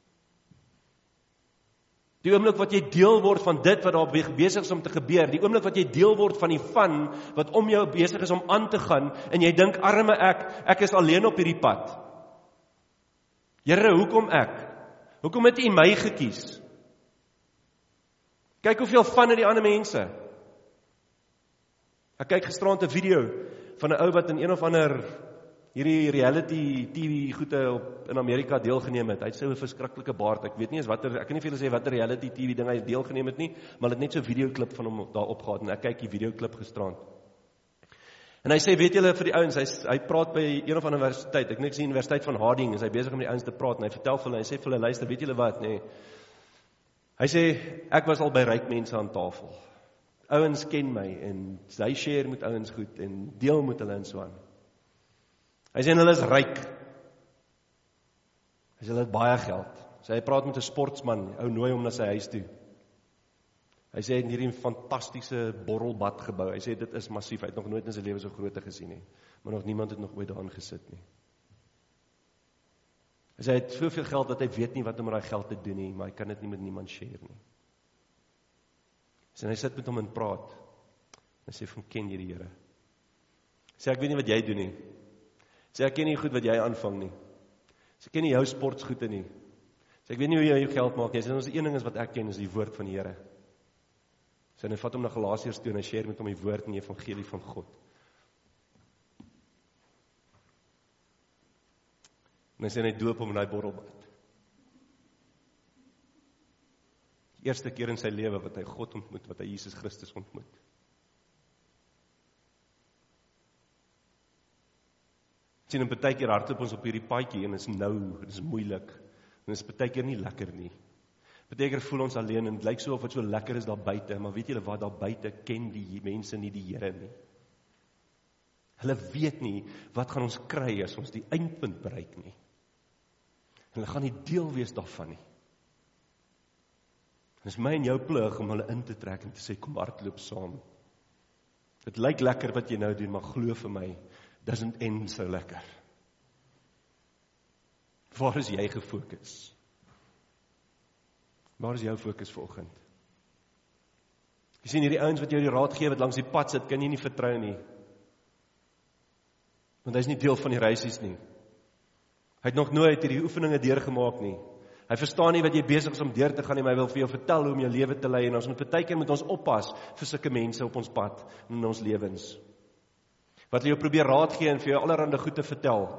Die oomblik wat jy deel word van dit wat daar besig is om te gebeur, die oomblik wat jy deel word van die van wat om jou besig is om aan te gaan, en jy dink, arme ek, ek is alleen op hierdie pad. Here, hoekom ek? Hoekom het U my gekies? Kyk hoeveel van het die ander mense. Ek kyk gisterand 'n video van 'n ou wat in een of ander hierdie reality T V goede op in Amerika deelgeneem het. Hy het so 'n verskriklike baard. Ek weet nie eens watter, ek kan nie vir julle sê watter reality T V ding hy deelgeneem het nie, maar het net so 'n videoklip van hom daar opgehaal en ek kyk die videoklip gisterand. En hy sê, weet julle, vir die ouens, hy, hy praat by een of ander universiteit, ek net sien Universiteit van Harding, is hy besig om die ouens te praat, en hy vertel vir hulle, hy sê vir hulle, luister, weet julle wat, nee, hy sê, ek was al by ryk mense aan tafel, ouens ken my, en hy share met ouens goed, en deel met hulle en so aan. Hy sê, en hulle is ryk, hy sê, hulle het baie geld, so hy praat met 'n sportsman, ou nooi hom na sy huis toe, hy sê, in hierdie fantastiese borrelbad gebou, hy sê, dit is massief, hy het nog nooit in sy lewe so groot gesien nie, maar nog niemand het nog ooit daarin gesit nie. Hy sê, hy het soveel geld, dat hy weet nie wat om met daai geld te doen nie, maar hy kan dit nie met niemand share nie. So, en hy sit met hom en praat, en sê, van ken jy die Here? Sê, ek weet nie wat jy doen nie, sê, ek ken nie goed wat jy aanvang nie, sê, ek ken nie jou sportsgoede nie, sê, ek weet nie hoe jy jou geld maak nie, sê, ons die een ding is wat ek ken, is die woord van die Here. So, en hy vat hom na Galasiërs toe en hy share met hom die woord en die evangelie van God. En hy sê, hy doop hom in die borrelbad. Die eerste keer in sy lewe wat hy God ontmoet, wat hy Jesus Christus ontmoet. Sien, en baie keer hardloop ons op hierdie paadjie en is nou, dit is moeilik, en is baie keer nie lekker nie. Baie keer voel ons alleen en het lyk so of het so lekker is daar buite, maar weet julle wat, daar buite ken die mense nie die Here nie. Hulle weet nie wat gaan ons kry as ons die eindpunt bereik nie. Hulle gaan nie deel wees daarvan nie. Dis my en jou plig om hulle in te trek en te sê, kom hardloop saam. Dit lyk lekker wat jy nou doen, maar glo vir my, doesn't end so lekker. Waar is jy gefokus? Waar is jou fokus vanoggend? Jy sien hierdie ouens wat jou die raad gee, wat langs die pad sit, kan jy nie vertrou nie. Want hy is nie deel van die reisies nie. Hy het nog nooit hierdie oefeninge deurgemaak nie. Hy verstaan nie wat jy besig is om deur te gaan nie, maar hy wil vir jou vertel hoe om jou lewe te lei, en ons moet baie keer met ons oppas vir sulke mense op ons pad, in ons lewens. Wat hulle jou probeer raad gee en vir jou allerhande goed te vertel.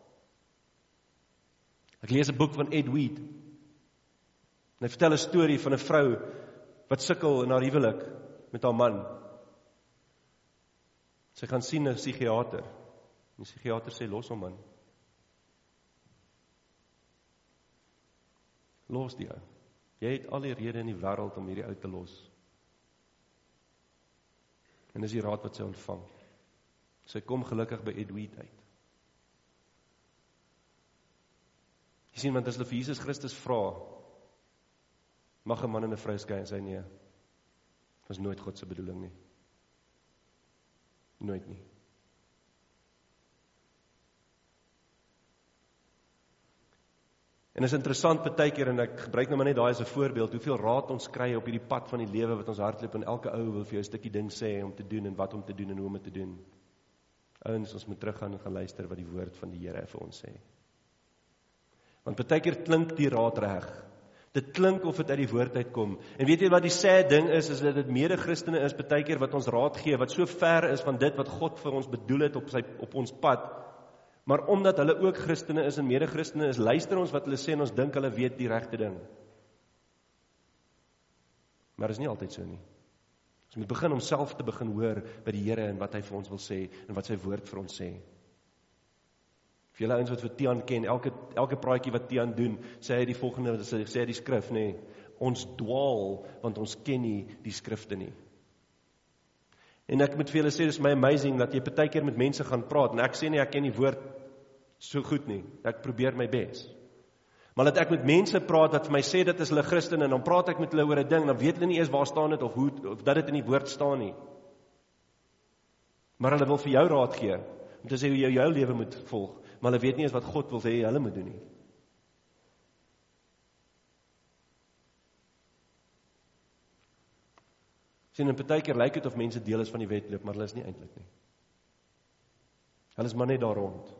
Ek lees 'n boek van Ed Weed. En hy vertel 'n storie van 'n vrou wat sukkel in haar huwelik met haar man. Sy gaan sien 'n psigiater. En die psigiater sê, los hom man. Los die ou. Jy het al die rede in die wêreld om hierdie ou te los. En dis die raad wat sy ontvang. Sy kom gelukkig by Ed Weed uit. Jy sien, want as hulle vir Jesus Christus vra, mag 'n man en 'n vrou skei, en sê nee, dit was nooit God se bedoeling nie. Nooit nie. En is interessant baie keer, en ek gebruik nou maar net daai as 'n voorbeeld, hoeveel raad ons kry op hierdie pad van die lewe wat ons hardloop, en elke ou wil vir jou 'n stukkie ding sê om te doen, en wat om te doen, en hoe om dit te doen. Ouens, ons moet teruggaan en gaan luister wat die woord van die Here vir ons sê. Want baie keer klink die raad reg. Dit klink of dit uit die woord uitkom. En weet jy wat die sad ding is, is dat dit mede-Christene is baie keer wat ons raad gee, wat so ver is van dit wat God vir ons bedoel het op, sy, op ons pad. Maar omdat hulle ook Christene is en mede-Christene is, luister ons wat hulle sê en ons dink hulle weet die regte ding. Maar is nie altyd so nie. Ons moet begin om self te begin hoor by die Here en wat hy vir ons wil sê en wat sy woord vir ons sê. Vir julle ouens wat vir Tiaan ken, elke elke praatjie wat Tiaan doen, sê hy die volgende, sê, sê die skrif, nê, ons dwaal want ons ken nie die skrifte nie. En ek moet vir julle sê, dis my amazing dat jy baie keer met mense gaan praat, en ek sê nie ek ken die woord so goed nie, ek probeer my bes. Maar dat ek met mense praat wat vir my sê dit is hulle Christen, en dan praat ek met hulle oor 'n ding, dan weet hulle nie eers waar staan dit of hoe of dat dit in die woord staan nie. Maar hulle wil vir jou raad gee om te sê hoe jy jou lewe moet volg, maar hulle weet nie eens wat God wil sê hulle moet doen nie. Sien, en baie keer lyk dit of mense deel is van die wedloop, maar hulle is nie eintlik nie. Hulle is maar net daar rond.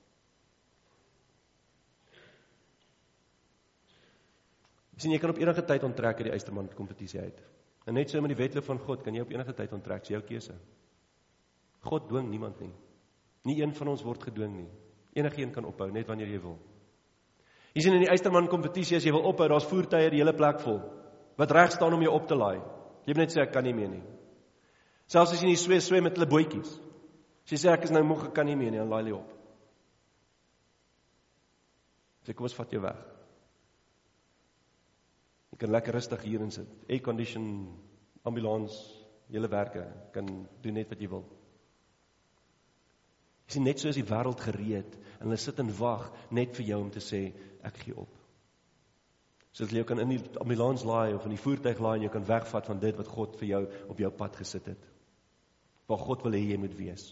Sien, jy kan op enige tyd onttrek uit die Eysterman kompetisie uit. En net so met die wedloop van God kan jy op enige tyd onttrek, dis jou keuse. God dwing niemand nie. Nie een van ons word gedwing nie. Enige een kan ophou, net wanneer jy wil. Jy sien in die Eysterman kompetisie, as jy wil ophou, daar's voertuie die hele plek vol, wat reg staan om jou op te laai. Jy moet net sê, ek kan nie meer nie. Selfs as jy nie swem, swem met hulle bootjies. As jy sê, ek is nou moeg, ek kan nie meer nie, dan laai hulle op. Sê, kom ons vat jou weg. Jy kan lekker rustig hierin sit. Air-condition, ambulans, julle werke, kan doen net wat jy wil. Jy sien, net so is die wêreld gereed, en hulle sit en wag net vir jou om te sê, ek gee op. So dat jy kan in die ambulans laai, of in die voertuig laai, en jy kan wegvat van dit wat God vir jou op jou pad gesit het. Waar God wil hê jy moet wees.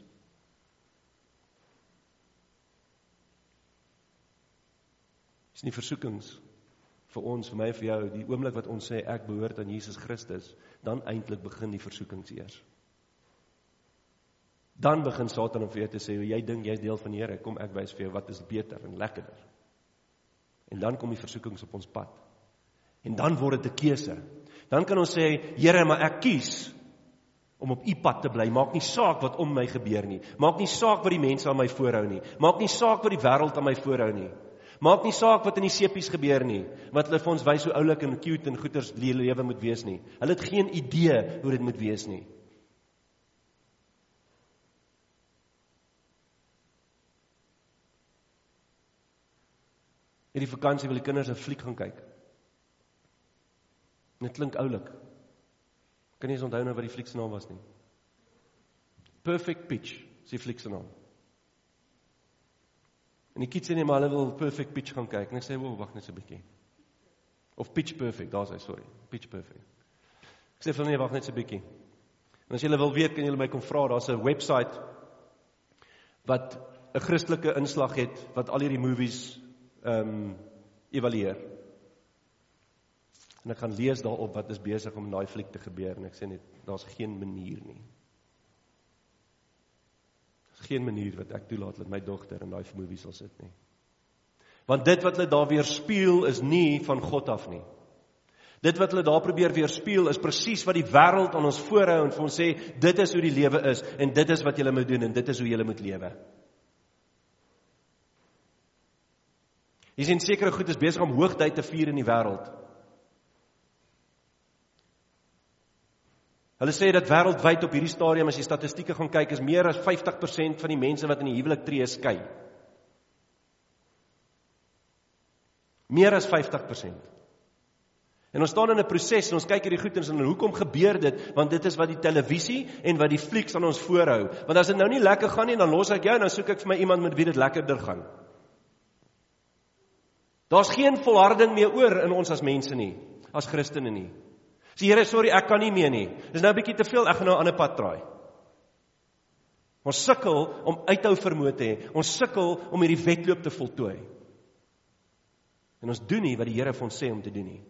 Is nie versoekings vir ons, vir my en vir jou, die oomblik wat ons sê, ek behoort aan Jesus Christus, dan eintlik begin die versoekings eers. Dan begin Satan om vir jou te sê, jy dink jy is deel van die Here, kom ek wys vir jou wat is beter en lekkerder. En dan kom die versoekings op ons pad. En dan word dit 'n keuse. Dan kan ons sê, Here, maar ek kies om op u pad te bly. Maak nie saak wat om my gebeur nie. Maak nie saak wat die mense aan my voorhou nie. Maak nie saak wat die wêreld aan my voorhou nie. Maak nie saak wat in die sepies gebeur nie, wat hulle vir ons wys hoe oulik en cute en goeders die lewe moet wees nie. Hulle het geen idee hoe dit moet wees nie. In die vakansie wil die kinders 'n fliek gaan kyk. En dit klink oulik. Kan nie eens onthou nou wat die fliek se naam was nie. Perfect Pitch, is die fliek se naam. En die kids sê nie, maar hulle wil Perfect Pitch gaan kyk. En ek sê, wow, wag net so 'n bietjie. Of pitch perfect, daar is hy, sorry. Pitch perfect. Ek sê vir nee, wag net so 'n bietjie. En as julle wil weet, kan julle my kom vra, daar's 'n website wat 'n Christelike inslag het, wat al hierdie movies um, evalueer. En ek gaan lees daarop wat is besig om in daai fliek te gebeur, en ek sê net, daar's geen manier nie. Daar's geen manier wat ek toelaat dat my dogter in daai movie sal sit nie. Want dit wat hulle daar weerspieël is nie van God af nie. Dit wat hulle daar probeer weerspieël is presies wat die wêreld aan ons voorhou en vir ons sê, dit is hoe die lewe is, en dit is wat julle moet doen, en dit is hoe julle moet lewe. Jy sien, sekere goed is besig om hoogtyd te vier in die wêreld. Hulle sê dat wêreldwyd op hierdie stadium, as jy statistieke gaan kyk, is meer as vyftig persent van die mense wat in die huwelik tree skei. Meer as vyftig persent. En ons staan in 'n proses en ons kyk hierdie goed en hoekom gebeur dit? Want dit is wat die televisie en wat die flieks aan ons voorhou. Want as dit nou nie lekker gaan nie, dan los ek jou en dan soek ek vir my iemand met wie dit lekkerder gaan. Daar's geen volharding meer oor in ons as mense nie, as Christene nie. Sê Here, sorry, ek kan nie meer nie. Dis nou 'n bietjie te veel, ek gaan nou 'n ander pad draai. Ons sukkel om uithou vermoë te hê. Ons sukkel om hierdie wedloop te voltooi. En ons doen nie wat die Here vir ons sê om te doen nie.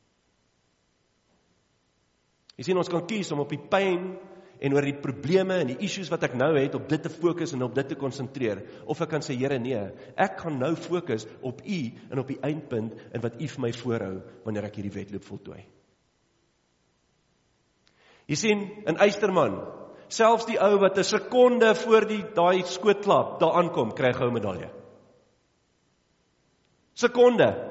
Jy sien, ons kan kies om op die pyn en oor die probleme en die issues wat ek nou het, op dit te fokus en op dit te konsentreer. Of ek kan sê, Here, nee, ek gaan nou fokus op U en op die eindpunt en wat U vir my voorhou, wanneer ek hierdie wedloop voltooi. Jy sien, in Eysterman, selfs die ou wat 'n sekonde voor die daai skootklap daar aankom, kry 'n goue medalje. Sekonde.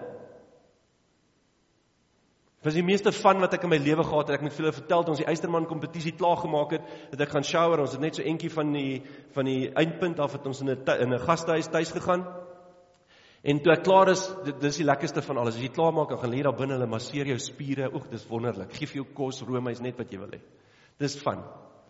Dit was die meeste fun wat ek in my lewe gehad het. Ek moet vir julle vertel, toe ons die Eysterman kompetisie klaargemaak het, het ek gaan shower, ons het net so entjie van die van die eindpunt af het ons in 'n in 'n gastehuis tuis gegaan. En toe ek klaar is, dit, dit is die lekkerste van alles. As jy klaar maak, dan gaan lê daar binne, hulle masseer jou spiere. Oeg, dis wonderlik. Gee vir jou kos, roomys, net wat jy wil hê. Dis fun.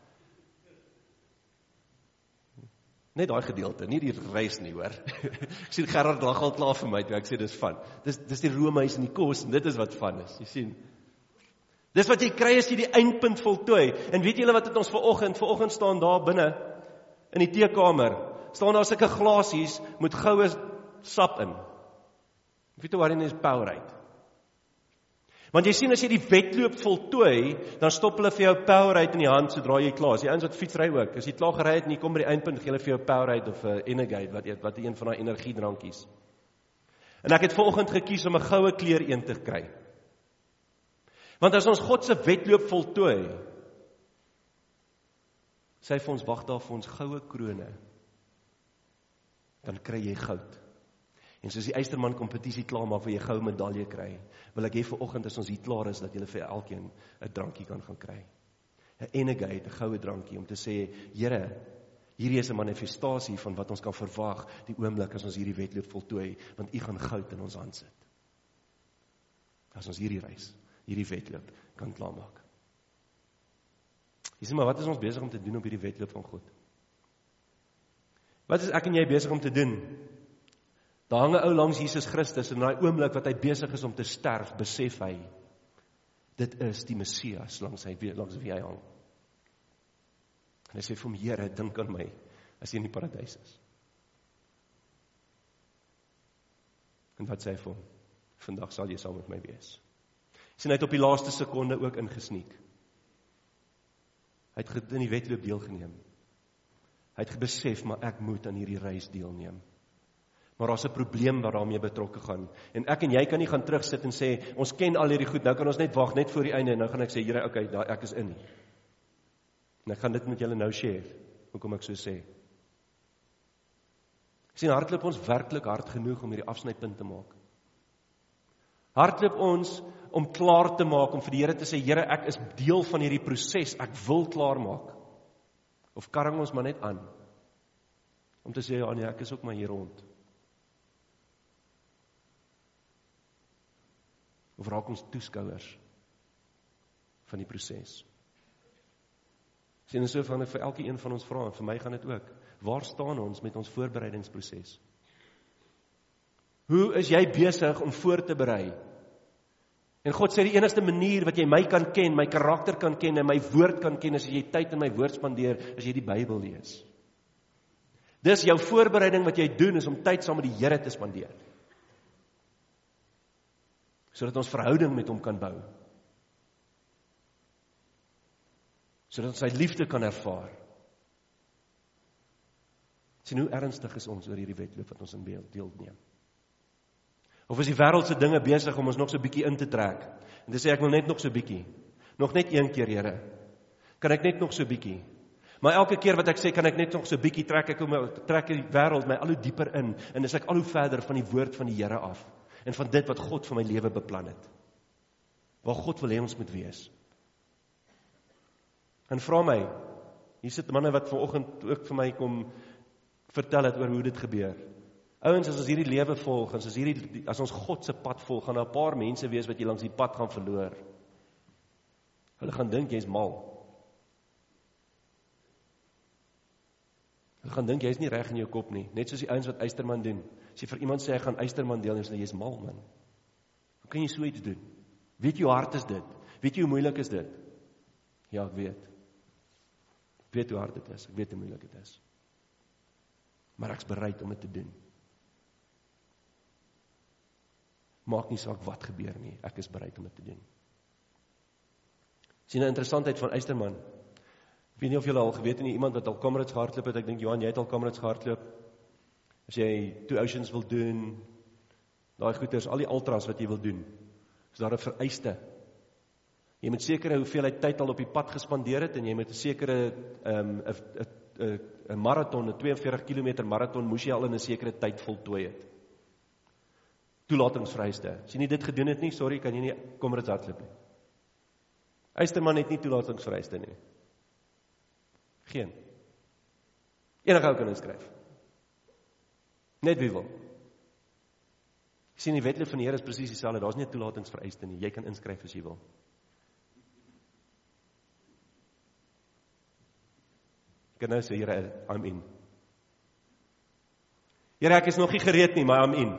Net daai gedeelte, nie die reis nie, hoor. Ek sien Gerard lag al klaar vir my, toe ek sê dis fun. Dis dis die roomys en die kos, en dit is wat fun is, jy sien. Dis wat jy kry as jy die eindpunt voltooi. En weet julle wat het ons vanoggend, vanoggend staan daar binne in die teekamer, staan daar sulke glasies met goue sap in. Weet jy waarin is Powerade? Want jy sien, as jy die wedloop voltooi, dan stop hulle vir jou Powerade in die hand sodra jy klaar is. Die ouens wat fietsry ook, as jy klaar gery het en jy kom by die eindpunt, gee hulle vir jou Powerade of 'n uh, Energate, wat wat een van daai energiedrankies. En ek het vanoggend gekies om 'n goue kleur een te kry. Want as ons God se wedloop voltooi, sê hy vir ons, wag daar vir ons goue krone, dan kry jy goud. En soos die Eysterman kompetisie klaar maak, wil jy goue medalje kry, wil ek hê vanoggend as ons hier klaar is, dat julle vir elkeen 'n drankie kan gaan kry. 'n Energate, 'n goue drankie, om te sê, Here, hierdie is 'n manifestasie van wat ons kan verwag, die oomblik as ons hierdie wedloop voltooi, want U gaan goud in ons hand sit. As ons hierdie reis, hierdie wedloop kan klaarmaak. Jy sê maar, wat is ons besig om te doen op hierdie wedloop van God? Wat is ek en jy besig om te doen? Daar hang 'n ou langs Jesus Christus, en in daai oomblik wat hy besig is om te sterf, besef hy, dit is die Messias langs hy, langs wie hy hang. En hy sê vir hom, Here, dink aan my, as jy in die paradys is. En wat sê hy vir hom? Vandag sal jy saam met my wees. Sien, hy het op die laaste sekonde ook ingesneek. Hy het in die wedloop deelgeneem. Hy het besef, maar ek moet aan hierdie reis deelneem. Maar daar's 'n probleem wat daarmee betrokke gaan. En ek en jy kan nie gaan terugsit en sê, ons ken al hierdie goed, nou kan ons net wag, net voor die einde, en nou gaan ek sê, Here, okay, daar, ek is in. En ek gaan dit met julle nou share, hoekom ek so sê. Sien, hardloop ons werklik hard genoeg om hierdie afsnypunt te maak? Hardloop ons om klaar te maak, om vir die Here te sê, Here, ek is deel van hierdie proses, ek wil klaar maak. Of karring ons maar net aan, om te sê, ja nee, ek is ook maar hier rond. Of raak ons toeskouers van die proses. Sien, en so van ek vir elke een van ons vra, en vir my gaan dit ook, waar staan ons met ons voorbereidingsproses? Hoe is jy besig om voor te berei En God sê die enigste manier wat jy my kan ken, my karakter kan ken en my woord kan ken, is as jy tyd in my woord spandeer, as jy die Bybel lees. Dis jou voorbereiding wat jy doen, is om tyd saam met die Here te spandeer. Sodat ons verhouding met hom kan bou. Sodat ons sy liefde kan ervaar. Sien hoe ernstig is ons oor hierdie wedloop wat ons in deel neem. Of is die wêreldse dinge besig om ons nog so bietjie in te trek? En te sê ek wil net nog so bietjie. Nog net een keer, Here. Kan ek net nog so bietjie? Maar elke keer wat ek sê kan ek net nog so bietjie, trek ek my trek die wêreld my al hoe dieper in en is ek al hoe verder van die woord van die Here af en van dit wat God vir my lewe beplan het. Waar God wil hê ons moet wees. En vra my, hier sit manne wat vanoggend ook vir my kom vertel het oor hoe dit gebeur. Ouens, as ons hierdie lewe volg, as ons hierdie as ons God se pad volg, gaan daar 'n paar mense wees wat jy langs die pad gaan verloor. Hulle gaan dink jy's mal. Hulle gaan dink jy's nie reg in jou kop nie, net soos die ouens wat Eysterman doen. As jy vir iemand sê hy gaan Eysterman deel, dan sê jy jy's mal man. Hoe kan jy so iets doen? Weet jy hoe hard is dit? Weet jy hoe moeilik is dit? Ja, ek weet. Ek weet hoe hard dit is, ek weet hoe moeilik dit is. Maar ek's bereid om dit te doen. Maak nie saak wat gebeur nie, ek is bereid om dit te doen. Sien 'n interessantheid van Eysterman. Ek weet nie of julle al geweet het nie, iemand wat al Comrades gehardloop het, ek dink Johan, jy het al Comrades gehardloop. As jy Two Oceans wil doen, daai goeters, al die ultras wat jy wil doen, is daar 'n vereiste. Jy moet sekere hoeveelheid tyd al op die pad gespandeer het en jy moet 'n sekere ehm 'n 'n maraton, 'n twee en veertig kilometer maraton moes jy al in 'n sekere tyd voltooi het. Toelatingsvereiste. As jy nie dit gedoen het nie, sorry, kan jy nie Comrades hardloop nie. Eysterman het nie toelatingsvereiste nie. Geen. Enige ou kan inskryf. Net wie wil. Jy sien die wedloop van die Here is presies dieselfde. Daar's nie 'n toelatingsvereiste nie. Jy kan inskryf as jy wil. Ek kan nou sê, Here, I'm in. Here, ek is nog nie gereed nie, maar I'm in.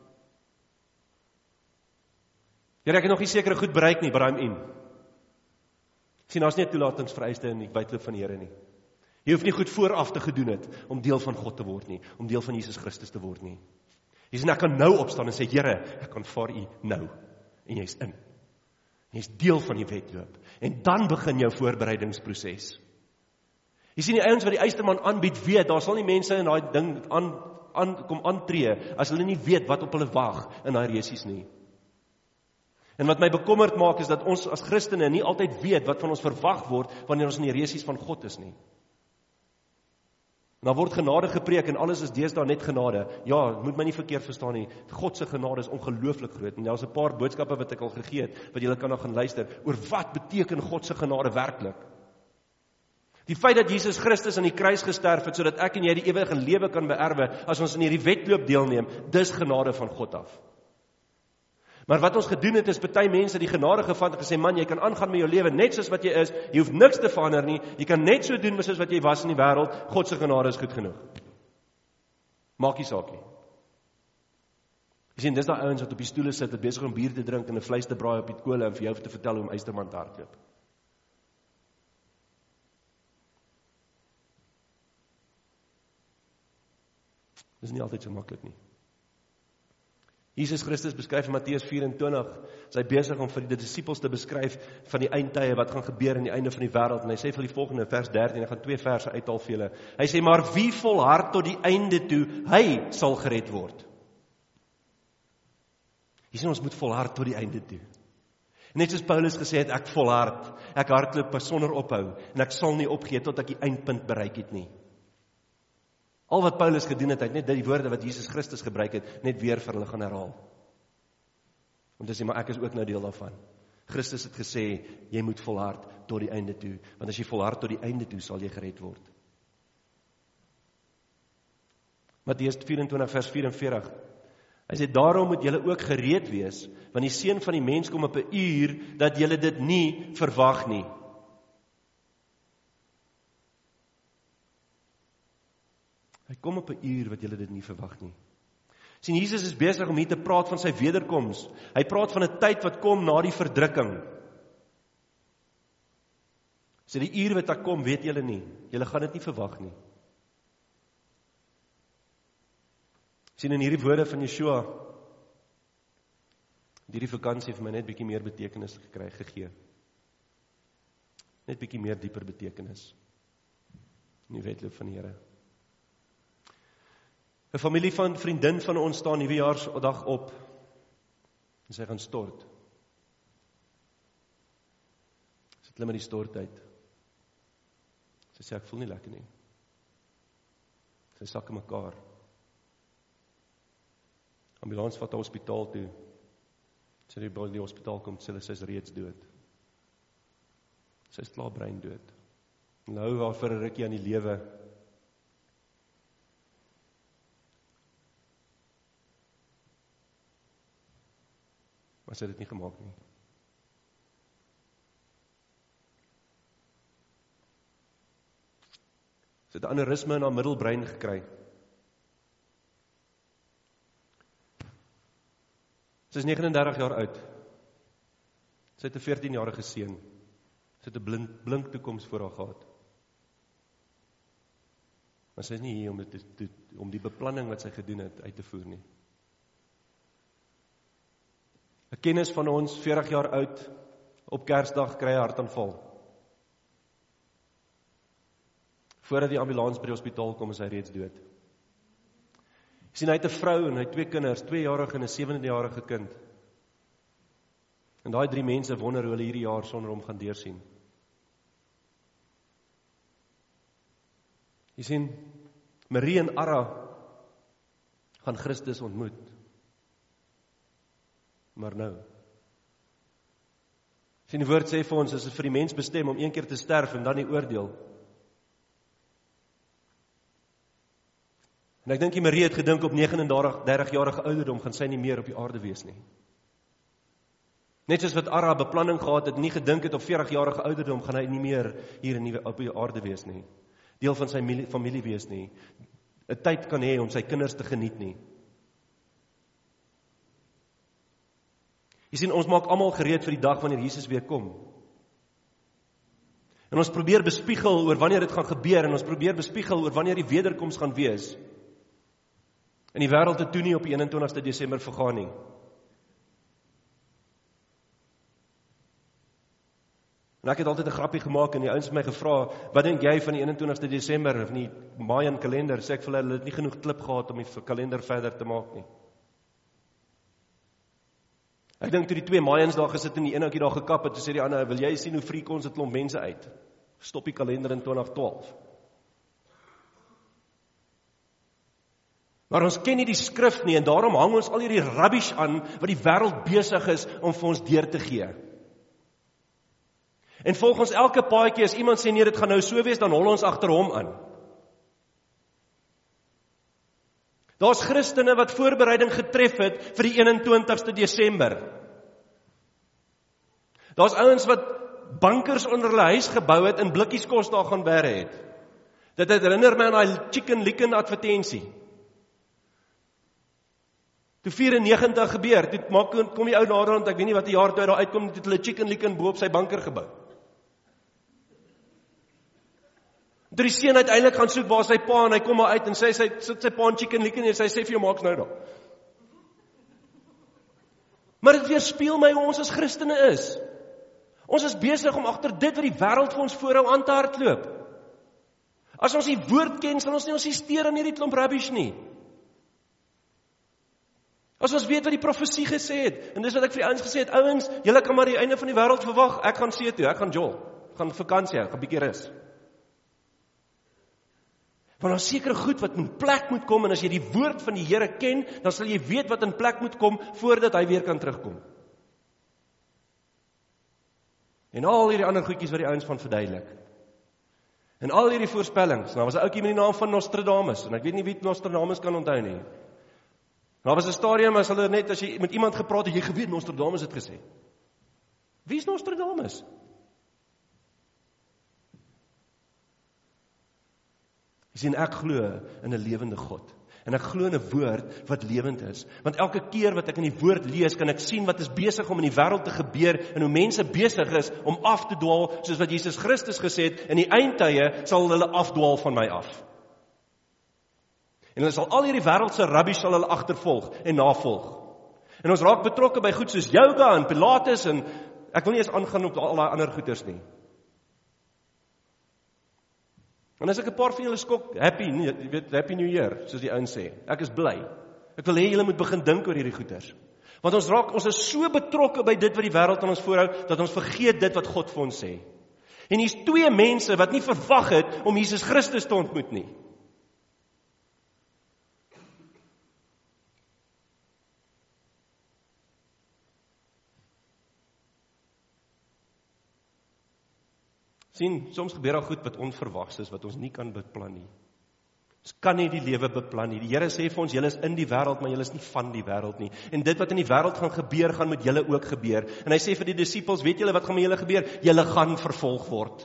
Here, ek het nog nie sekere goed bereik nie, but I'm in. Sien, daar's nie 'n toelatingsvereiste in die wedloop van die Here nie. Jy hoef nie goed vooraf te gedoen het om deel van God te word nie, om deel van Jesus Christus te word nie. Jy sien, ek kan nou opstaan en sê, Here, ek aanvaar U nou, en jy's in. Jy's deel van die wedloop. En dan begin jou voorbereidingsproses. Jy sien die ouens wat die Eysterman aanbied weet, daar sal nie mense in daai ding aan, aan, kom aantree, as hulle nie weet wat op hulle wag in daai resies nie. En wat my bekommerd maak, is dat ons as Christene nie altyd weet wat van ons verwag word, wanneer ons in die resies van God is nie. En dan word genade gepreek, en alles is deesdae net genade. Ja, moet my nie verkeerd verstaan nie, God se genade is ongelooflik groot, en daar's 'n paar boodskappe wat ek al gegee het, wat julle kan nog gaan luister, oor wat beteken God se genade werklik. Die feit dat Jesus Christus aan die kruis gesterf het, sodat ek en jy die ewige lewe kan beerwe, as ons in hierdie wedloop deelneem, dis genade van God af. Maar wat ons gedoen het, is party mense die genade gevat en gesê, man, jy kan aangaan met jou lewe net soos wat jy is, jy hoef niks te verander nie, jy kan net so doen soos wat jy was in die wêreld, God se genade is goed genoeg. Maak nie saak nie. Jy sien, dis daai ouens wat op die stoele sit, wat besig om bier te drink en 'n vleis te braai op die kole en vir jou te vertel hoe om Eysterman te hardloop. Dis nie altyd so maklik nie. Jesus Christus beskryf in Matteus vyf en twintig, sy besig om vir die disippels te beskryf van die eindtye wat gaan gebeur aan die einde van die wêreld, en hy sê vir die volgende vers dertien, ek gaan twee verse uithaal vir julle. Hy sê, maar wie volhard tot die einde toe, hy sal gered word. Jy sien, ons moet volhard tot die einde toe. Net soos Paulus gesê het, ek volhard, ek hardloop sonder ophou, en ek sal nie opgee tot ek die eindpunt bereik het nie. Al wat Paulus gedoen het, hy het net die woorde wat Jesus Christus gebruik het, net weer vir hulle gaan herhaal. Om te sê, maar ek is ook nou deel daarvan. Christus het gesê, jy moet volhard tot die einde toe, want as jy volhard tot die einde toe, sal jy gered word. Matteus vyf vers vyf en veertig, hy sê, daarom moet julle ook gereed wees, want die seun van die mens kom op 'n uur, dat julle dit nie verwag nie. Hy kom op 'n uur wat julle dit nie verwag nie. Sien, Jesus is besig om hier te praat van sy wederkoms. Hy praat van 'n tyd wat kom na die verdrukking. So die uur wat daar kom, weet julle nie. Julle gaan dit nie verwag nie. Sien, in hierdie woorde van Yeshua, hierdie vakansie vir my net bietjie meer betekenis gekry, gegee. Net bietjie meer dieper betekenis in die wedloop van die Here. 'n Familie van vriendin van ons staan nuwejaarsdag op en sy gaan stort. Sy klim in die stort uit. Sy sê, ek voel nie lekker nie. Sy sak in mekaar. Ambulans vat haar hospitaal toe. Sy die by die hospitaal kom, sê hulle, sy is reeds dood. Sy is klaar brein dood. En hou haar vir 'n rukkie aan die lewe. Maar sy het dit nie gemaak nie. Sy het 'n aneurisme in haar middelbrein gekry. Sy is negentig en dertig jaar oud. Sy het 'n veertienjarige seun. Sy het 'n blink, blink toekoms voor haar gehad. Maar sy is nie hier om, dit te, om die beplanning wat sy gedoen het uit te voer nie. 'n Kennis van ons, veertig jaar oud, op Kersdag kry 'n hartaanval. Voordat die ambulans by die hospitaal kom, is hy reeds dood. Ek sien, hy het 'n vrou en hy het twee kinders, tweejarige en 'n sewende-jarige kind. En daai drie mense wonder hoe hulle hierdie jaar sonder hom gaan deursien. Jy sien, Marie en Ara gaan Christus ontmoet. Maar nou. Sien, die woord sê vir ons, is dit vir die mens bestem om een keer te sterf en dan die oordeel. En ek dink die Marie het gedink op negentig en dertig-jarige ouderdom gaan sy nie meer op die aarde wees nie. Net soos wat Ara beplanning gehad het, nie gedink het op veertig-jarige ouderdom gaan hy nie meer hier in die, op die aarde wees nie. Deel van sy familie wees nie. 'n Tyd kan hê om sy kinders te geniet nie. Jy sien, ons maak almal gereed vir die dag wanneer Jesus weer kom. En ons probeer bespiegel oor wanneer dit gaan gebeur, en ons probeer bespiegel oor wanneer die wederkoms gaan wees. En die wêreld het toe nie op die eenentwintigste Desember vergaan nie. En ek het altyd 'n grappie gemaak en die ouens het my gevra, wat dink jy van die eenentwintigste Desember of die Mayan kalender? Sê ek vir hulle, hulle het nie genoeg klip gehad om die kalender verder te maak nie. Ek dink toe die twee Mayans daar gesit en die een ouetjie daar gekap het, toe sê die ander, wil jy sien hoe freak ons 'n klomp mense uit? Stop die kalender in twintig twaalf. Maar ons ken nie die skrif nie, en daarom hang ons al hierdie rubbish aan, wat die wêreld besig is om vir ons deur te gee. En volgens elke paadjie, as iemand sê nee, dit gaan nou so wees, dan hol ons agter hom aan. Daar's Christene wat voorbereiding getref het vir die eenentwintigste Desember. Daar's ouens wat bankers onder hulle huis gebou het en blikkies kos daar gaan bære het. Dit herinner my aan daai Chicken Licken advertensie. Toe vyfennegentig gebeur, toe maak, kom die ou naderhand, ek weet nie wat die jaar toe daar uitkom, toe het hulle Chicken Licken bo op sy banker gebou. Toe die seun uiteindelik gaan soek waar sy pa, en hy kom maar uit en sê sy sit sy pa in Chicken Licken en sy sê vir jou, maaks nou daar. Maar dit weerspieël my hoe ons as Christene is. Ons is besig om agter dit wat die wêreld vir ons voorhou aan te hardloop. As ons die woord ken, sal ons nie ons steur aan hierdie klomp rubbish nie. As ons weet wat die profesie gesê het, en dis wat ek vir die ouens gesê het, ouens, julle kan maar die einde van die wêreld verwag, ek gaan see toe, ek gaan jol, ek gaan vakansie, ek gaan bietjie rus. Want daar sekere goed wat in plek moet kom, en as jy die woord van die Here ken, dan sal jy weet wat in plek moet kom, voordat hy weer kan terugkom. En al hierdie ander goedjies wat die ouens van verduidelik. En al hierdie voorspellings, nou was 'n ouetjie met die naam van Nostradamus, en ek weet nie wie Nostradamus kan onthou nie. Nou was 'n stadium, as hulle net, as jy met iemand gepraat het, jy geweet Nostradamus het gesê. Wie is Nostradamus? Jy sien, ek glo in 'n lewende God. En ek glo in 'n woord wat lewend is. Want elke keer wat ek in die woord lees, kan ek sien wat is besig om in die wêreld te gebeur en hoe mense besig is om af te dwaal, soos wat Jesus Christus gesê het, in die eindtye sal hulle afdwaal van my af. En hulle sal al hierdie wêreldse rubbish sal hulle agtervolg en navolg. En ons raak betrokke by goed soos yoga en pilates en ek wil nie eens aangaan op al daai ander goeders nie. En as ek 'n paar van julle skok, happy, jy weet, happy new year, soos die ouens sê. Ek is bly. Ek wil hê julle moet begin dink oor hierdie goeders. Want ons raak, ons is so betrokke by dit wat die wêreld aan ons voorhou, dat ons vergeet dit wat God vir ons sê. En hier's twee mense wat nie verwag het om Jesus Christus te ontmoet nie. Sien, soms gebeur daar goed wat onverwags is, wat ons nie kan beplan nie. Ons kan nie die lewe beplan nie. Die Here sê vir ons, julle is in die wêreld, maar julle is nie van die wêreld nie. En dit wat in die wêreld gaan gebeur, gaan met julle ook gebeur. En hy sê vir die disippels, weet julle wat gaan met julle gebeur? Julle gaan vervolg word.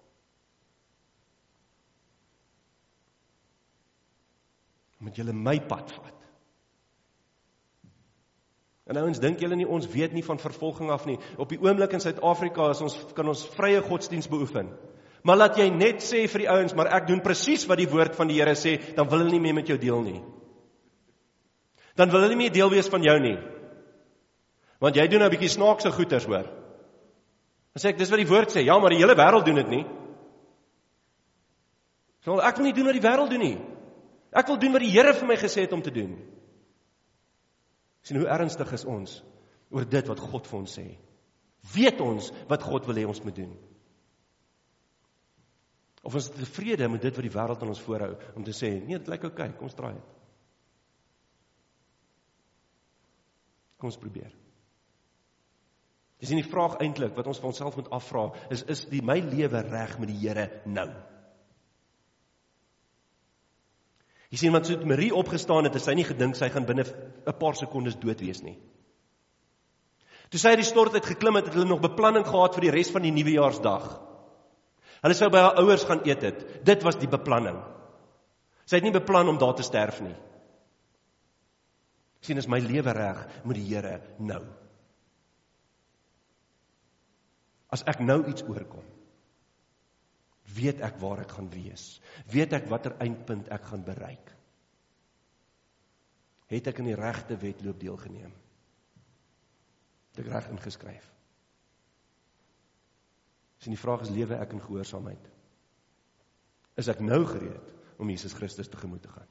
Moet julle my pad vat. En ouens, dink julle nie, ons weet nie van vervolging af nie. Op die oomblik in Suid-Afrika is ons, kan ons vrye godsdienst beoefen. Maar laat jy net sê vir die ouens, maar ek doen presies wat die woord van die Here sê, dan wil hulle nie meer met jou deel nie. Dan wil hulle nie meer deel wees van jou nie. Want jy doen nou 'n bietjie snaakse goeters, hoor. Dan sê ek, dis wat die woord sê. Ja, maar die hele wêreld doen dit nie. So, ek wil nie doen wat die wêreld doen nie. Ek wil doen wat die Here vir my gesê het om te doen. Sien hoe ernstig is ons oor dit wat God vir ons sê. Weet ons wat God wil hê ons moet doen? Of ons is tevrede met dit wat die wêreld aan ons voorhou, om te sê, nee, dit lyk oké, kom ons draai dit. Kom ons probeer. Dis nie die vraag eintlik, wat ons vir onsself moet afvra, is, is die my lewe reg met die Here nou? Jy sien, want so het Marie opgestaan het, het sy nie gedink, sy gaan binne 'n paar sekondes dood wees nie. Toe sy uit die stort uit geklim het, het hulle nog beplanning gehad vir die res van die nuwejaarsdag. Hulle sou by haar ouers gaan eet het. Dit was die beplanning. Sy het nie beplan om daar te sterf nie. Sien, is my lewe reg met die Here nou. As ek nou iets oorkom, weet ek waar ek gaan wees. Weet ek watter eindpunt ek gaan bereik. Het ek in die regte wedloop deelgeneem? Het ek reg ingeskryf? So die vraag is, lewe ek in gehoorsaamheid? Is ek nou gereed om Jesus Christus tegemoet te gaan?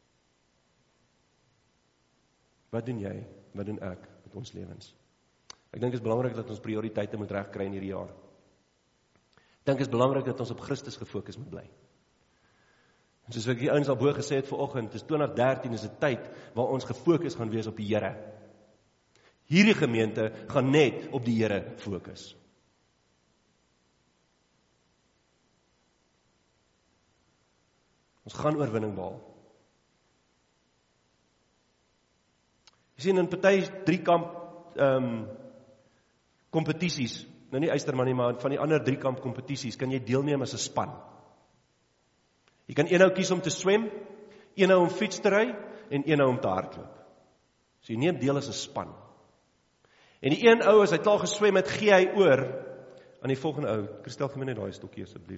Wat doen jy? Wat doen ek met ons lewens? Ek dink dit is belangrik dat ons prioriteite moet regkry in hierdie jaar. Ek dink dit is belangrik dat ons op Christus gefokus moet bly. En soos ek die ouens al bo gesê het vanoggend, dis twintig dertien is 'n tyd waar ons gefokus gaan wees op die Here. Hierdie gemeente gaan net op die Here fokus. Ons gaan oorwinning behaal. Jy sien in party driekamp ehm um, kompetisies, nou nie Eysterman nie, maar van die ander driekamp kompetisies kan jy deelneem as 'n span. Jy kan eenhou kies om te swem, eenhou om fiets te ry en eenhou om te hardloop. So jy neem deel as 'n span. En die een ou, as hy klaar geswem het, gee hy oor aan die volgende ou. Christel, gee my net daai stokkie asseblief.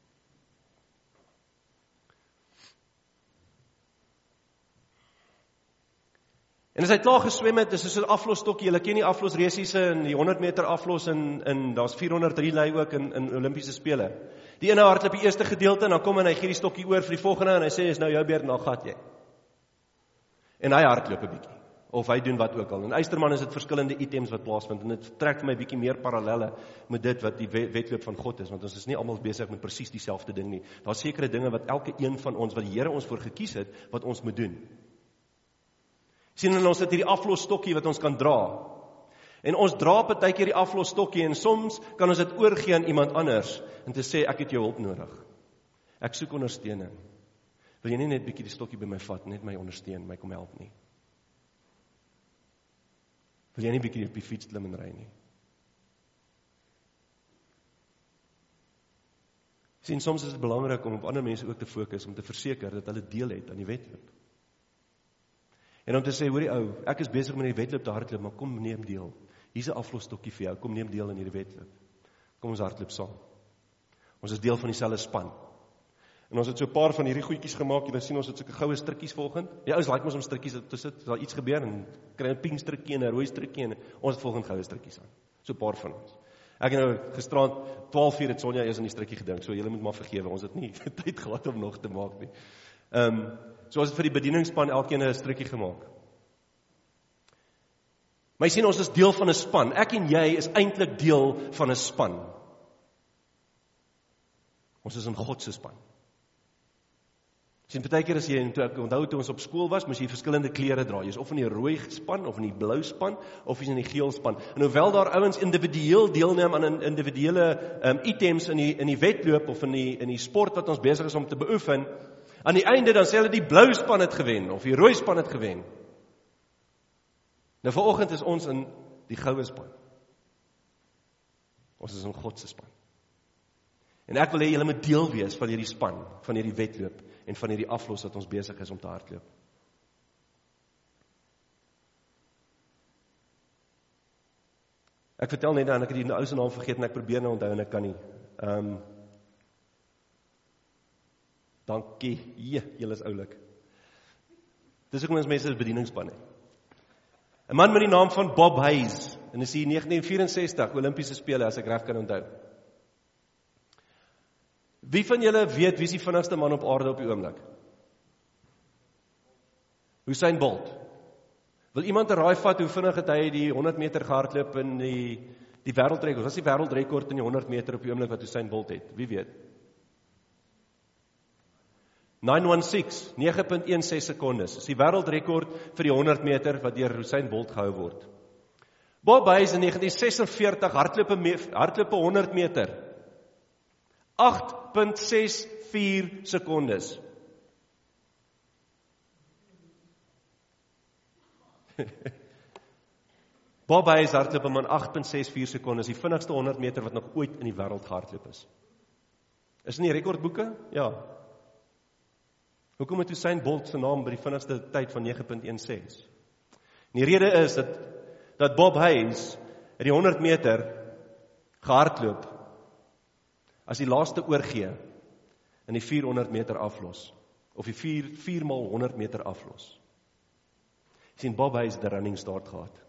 En as hy klaar geswem het, is dit so 'n aflosstokkie. Julle ken die aflosresiese en die honderd meter aflos en en daar's vierhonderd relay ook in in Olimpiese spele. Die ene hardloop die eerste gedeelte en dan kom en hy gee die stokkie oor vir die volgende en hy sê is nou jou beurt, nou gat jy. En hy hardloop 'n bietjie of hy doen wat ook al. En Eysterman is dit verskillende items wat plaasvind en dit trek vir my bietjie meer parallelle met dit wat die wedloop van God is, want ons is nie almal besig met presies dieselfde ding nie. Daar's sekere dinge wat elke een van ons wat die Here ons voor gekies het, wat ons moet doen. Sien en ons het hierdie aflosstokkie wat ons kan dra. En ons dra partykeer die aflosstokkie en soms kan ons dit oorgee aan iemand anders en te sê ek het jou hulp nodig. Ek soek ondersteuning. Wil jy nie net bietjie die stokkie by my vat, net my ondersteun, my kom help nie? Wil jy nie bietjie op die fiets klim en ry nie? Sien, soms is dit belangrik om op ander mense ook te fokus om te verseker dat hulle deel het aan die wedloop. En om te sê, hoorie ou, ek is besig met die wedloop te hardloop, maar kom neem deel. Hier's 'n aflosstokkie vir jou, kom neem deel in hierdie wedloop. Kom ons hardloop saam. Ons is deel van dieselfde span. En ons het so 'n paar van hierdie goedjies gemaak, jy sien ons het sulke goue strikkies vanoggend. Ja, ons like mos om strikkies te sit, as daar iets gebeur en kry 'n pink strikkie en 'n rooi strikkie en ons het volgende goue strikkies aan. So 'n paar van ons. Ek het nou gisteraand twaalf uur het Sonja eers aan die strikkie gedink. So julle moet maar vergewe, ons het nie tyd gehad om nog te maak nie. Ehm, um, so ons het vir die bedieningsspan elkeen 'n strikkie gemaak. Maar jy sien ons is deel van 'n span. Ek en jy is eintlik deel van 'n span. Ons is in God se span. Sien, baie keer as jy, toe ek onthou toe ons op skool was, moes jy verskillende klere dra. Jy's of in die rooi span, of in die blou span, of jy's in die geel span. En hoewel daar ouens individueel deelneem aan individuele um, items in die, in die wedloop, of in die, in die sport wat ons besig is om te beoefen, aan die einde dan sê hulle die blou span het gewen, of die rooi span het gewen. Nou vanoggend is ons in die goue span. Ons is in God se span. En ek wil hê julle moet deel wees van hierdie span, van hierdie wedloop, en van hierdie aflos wat ons besig is om te hardloop. Ek vertel net nou, en ek het die ou se naam vergeet, en ek probeer nou onthou, en ek kan nie. Um, dankie, jee, julle is oulik. Dis ook ons mense is bedieningsspan. 'n Man met die naam van Bob Hayes, en is hier negentien vyf-en-sestig, Olympiese spele, as ek reg kan onthou. Wie van julle weet wie is die vinnigste man op aarde op die oomblik? Usain Bolt. Wil iemand 'n raai vat hoe vinnig het hy die honderd meter gehardloop in die die wêreldrekord? Wat is die wêreldrekord in die honderd meter op die oomblik wat Usain Bolt het? Wie weet? nege punt een ses sekondes. Dis die wêreldrekord vir die honderd meter wat deur Usain Bolt gehou word. Bob Hayes in negentien ses en veertig hardloop 'n hardloop 'n honderd meter. agt punt ses vier sekondes. Bob Hayes hardloop in agt punt ses vier sekondes, die vinnigste honderd meter wat nog ooit in die wêreld gehardloop is. Is in die rekordboeke? Ja. Hoekom het Usain Bolt se naam by die vinnigste tyd van nege punt een ses? En die rede is dat dat Bob Hayes in die honderd meter gehardloop as die laaste oorgee in die vierhonderd meter aflos, of die vier maal honderd meter aflos. Sien, Bob Hayes het 'n running start gehad.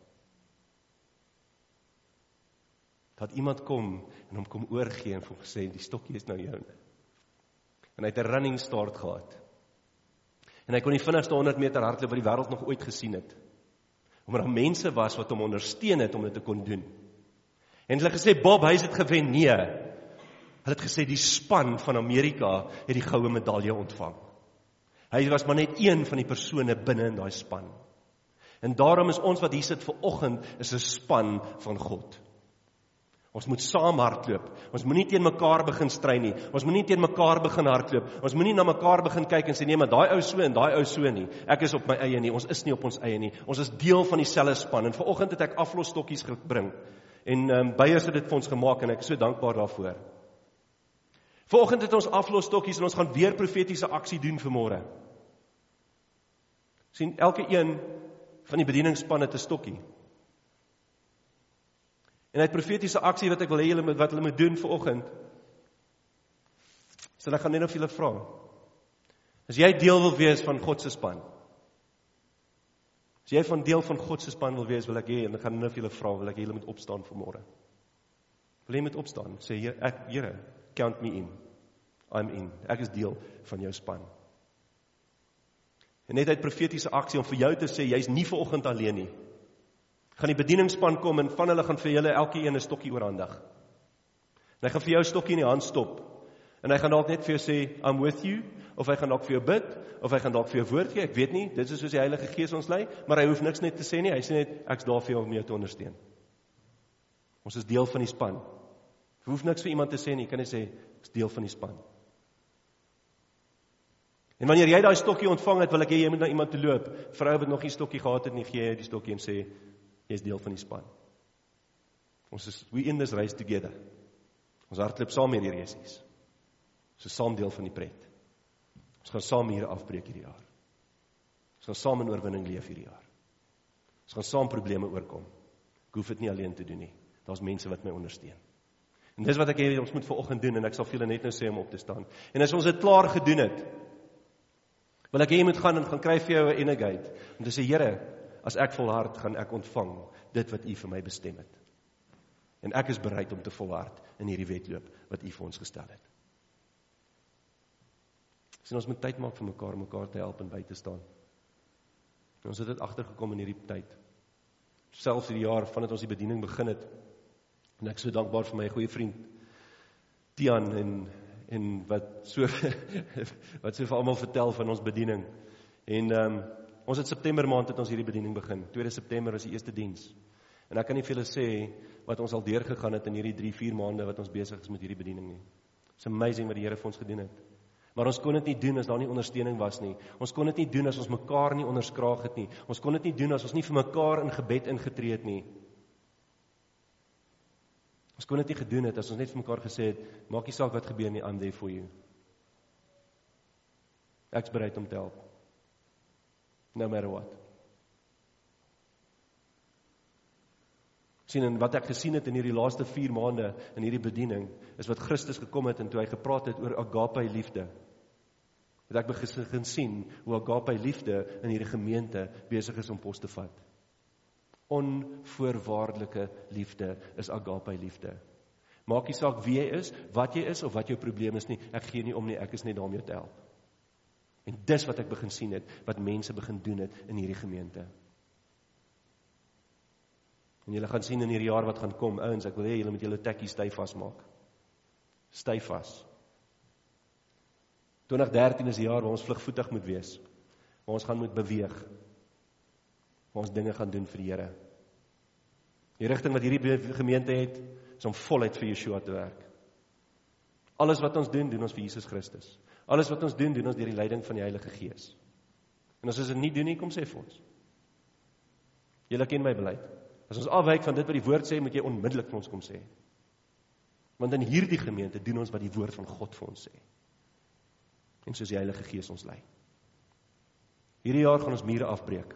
Dat iemand kom en hom kom oorgee en vir hom gesê, die stokkie is nou joune. En hy het 'n running start gehad. En hy kon die vinnigste honderd meter hardloop wat die wêreld nog ooit gesien het. Omdat daar mense was wat hom ondersteun het om dit te kon doen. En hulle gesê, Bob Hayes het gewen, nee. Hulle het gesê, die span van Amerika het die goue medalje ontvang. Hy was maar net een van die persone binne in daai span. En daarom is ons wat hier sit vanoggend, is 'n span van God. Ons moet saam hardloop. Ons moenie teen mekaar begin stry nie. Ons moenie teen mekaar begin hardloop. Ons moenie na mekaar begin kyk en sê, nee, maar daai ou so en daai ou so nie. Ek is op my eie nie. Ons is nie op ons eie nie. Ons is deel van dieselfde span. En vanoggend het ek aflosstokkies gebring. En um, Beyers het dit vir ons gemaak en ek is so dankbaar daarvoor. Vanoggend het ons aflosstokkies en ons gaan weer profetiese aksie doen vanmôre. Sien, elke een van die bedieningsspan het 'n stokkie. En hy het profetiese aksie wat ek wil hê julle moet wat hulle moet doen vanoggend. So ek gaan net nou vir julle vra. As jy deel wil wees van God se span. As jy van deel van God se span wil wees, wil ek hê en ek gaan nou vir julle vra, wil ek hê julle moet opstaan vanmôre. Wil jy moet opstaan? Sê ek, Here, count me in. I'm in. Ek is deel van jou span. En net uit profetiese aksie om vir jou te sê, jy's nie vanoggend alleen nie. Gaan die bedieningsspan kom en van hulle gaan vir julle elke een 'n stokkie oorhandig. En hy gaan vir jou 'n stokkie in die hand stop. En hy gaan dalk net vir jou sê, I'm with you, of hy gaan dalk vir jou bid, of hy gaan dalk vir jou woord gee, ek weet nie, dit is soos die Heilige Gees ons lei, maar hy hoef niks net te sê nie, hy sê net, ek's daar vir jou om jou te ondersteun. Ons is deel van die span. Jy hoef niks vir iemand te sê nie, jy kan net sê, ek's deel van die span. En wanneer jy daai stokkie ontvang het, wil ek hê jy moet na iemand toe loop, vrou wat nog nie stokkie gehad het nie, gee jy die stokkie en sê, jy is deel van die span. Ons is, we in this race together. Ons hardloop saam met die resies. Ons is saam deel van die pret. Ons gaan saam hier afbreek hierdie jaar. Ons gaan saam in oorwinning leef hierdie jaar. Ons gaan saam probleme oorkom. Ek hoef dit nie alleen te doen nie. Daar's mense wat my ondersteun. En dis wat ek hê ons moet vanoggend doen, en ek sal vir julle net nou sê om op te staan. En as ons dit klaar gedoen het, wil ek hê jy moet gaan en gaan kry vir jou 'n Energate, om te sê, Here, as ek volhard, gaan ek ontvang dit wat U vir my bestem het. En ek is bereid om te volhard in hierdie wedloop wat U vir ons gestel het. Sien, ons moet tyd maak vir mekaar, om mekaar te help en by te staan. En ons het dit agtergekom in hierdie tyd. Selfs hierdie jaar, vandat ons die bediening begin het, en ek is so dankbaar vir my goeie vriend, Tian, en, en wat so, wat so vir almal vertel van ons bediening. En um, ons het September maand het ons hierdie bediening begin. tweede September was die eerste diens. En ek kan nie vir julle sê wat ons al deurgegaan het in hierdie drie, vier maande wat ons besig is met hierdie bediening nie. It's amazing wat die Here vir ons gedoen het. Maar ons kon dit nie doen as daar nie ondersteuning was nie. Ons kon dit nie doen as ons mekaar nie onderskraag het nie. Ons kon dit nie doen as ons nie vir mekaar in gebed ingetree het nie. Ons kon dit nie gedoen het as ons net vir mekaar gesê het, maak nie saak wat gebeur nie, I'm there for you. Ek is bereid om te help. No matter what. Sien, en wat ek gesien het in hierdie laaste vier maande in hierdie bediening, is wat Christus gekom het en toe hy gepraat het oor agape liefde. Het ek begin sien hoe agape liefde in hierdie gemeente besig is om pos te vat. Onvoorwaardelike liefde is agape liefde. Maak nie saak wie jy is, wat jy is of wat jou probleem is nie, ek gee nie om nie, ek is net daar om jou te help. En dis wat ek begin sien het, wat mense begin doen het in hierdie gemeente. En julle gaan sien in hierdie jaar wat gaan kom, ouens, ek wil hê julle moet julle tekkie styf vasmaak. Styf vas. twintig dertien is die jaar waar ons vlugvoetig moet wees, waar ons gaan moet beweeg, waar ons dinge gaan doen vir die Here. Die rigting wat hierdie gemeente het, is om voluit vir Yeshua te werk. Alles wat ons doen, doen ons vir Jesus Christus. Alles wat ons doen, doen ons deur die leiding van die Heilige Gees. En as ons dit nie doen nie, kom sê vir ons. Julle ken my beleid. As ons afwyk van dit wat die woord sê, moet jy onmiddellik vir ons kom sê. Want in hierdie gemeente doen ons wat die woord van God vir ons sê. En soos die Heilige Gees ons lei. Hierdie jaar gaan ons mure afbreek.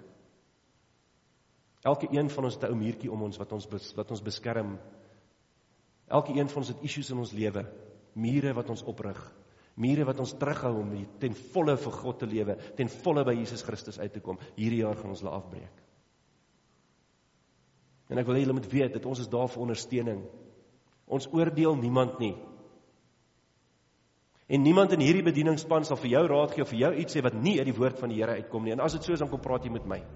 Elke een van ons het 'n ou muurtjie om ons wat ons wat ons beskerm. Elke een van ons het issues in ons lewe, mure wat ons oprig, mure wat ons terughou om ten volle vir God te lewe, ten volle by Jesus Christus uit te kom. Hierdie jaar gaan ons hulle afbreek. En ek wil hê julle moet weet dat ons is daar vir ondersteuning. Ons oordeel niemand nie. En niemand in hierdie bedieningsspan sal vir jou raad gee of vir jou iets sê wat nie uit die woord van die Here uitkom nie. En as dit so is, dan kom praat jy met my.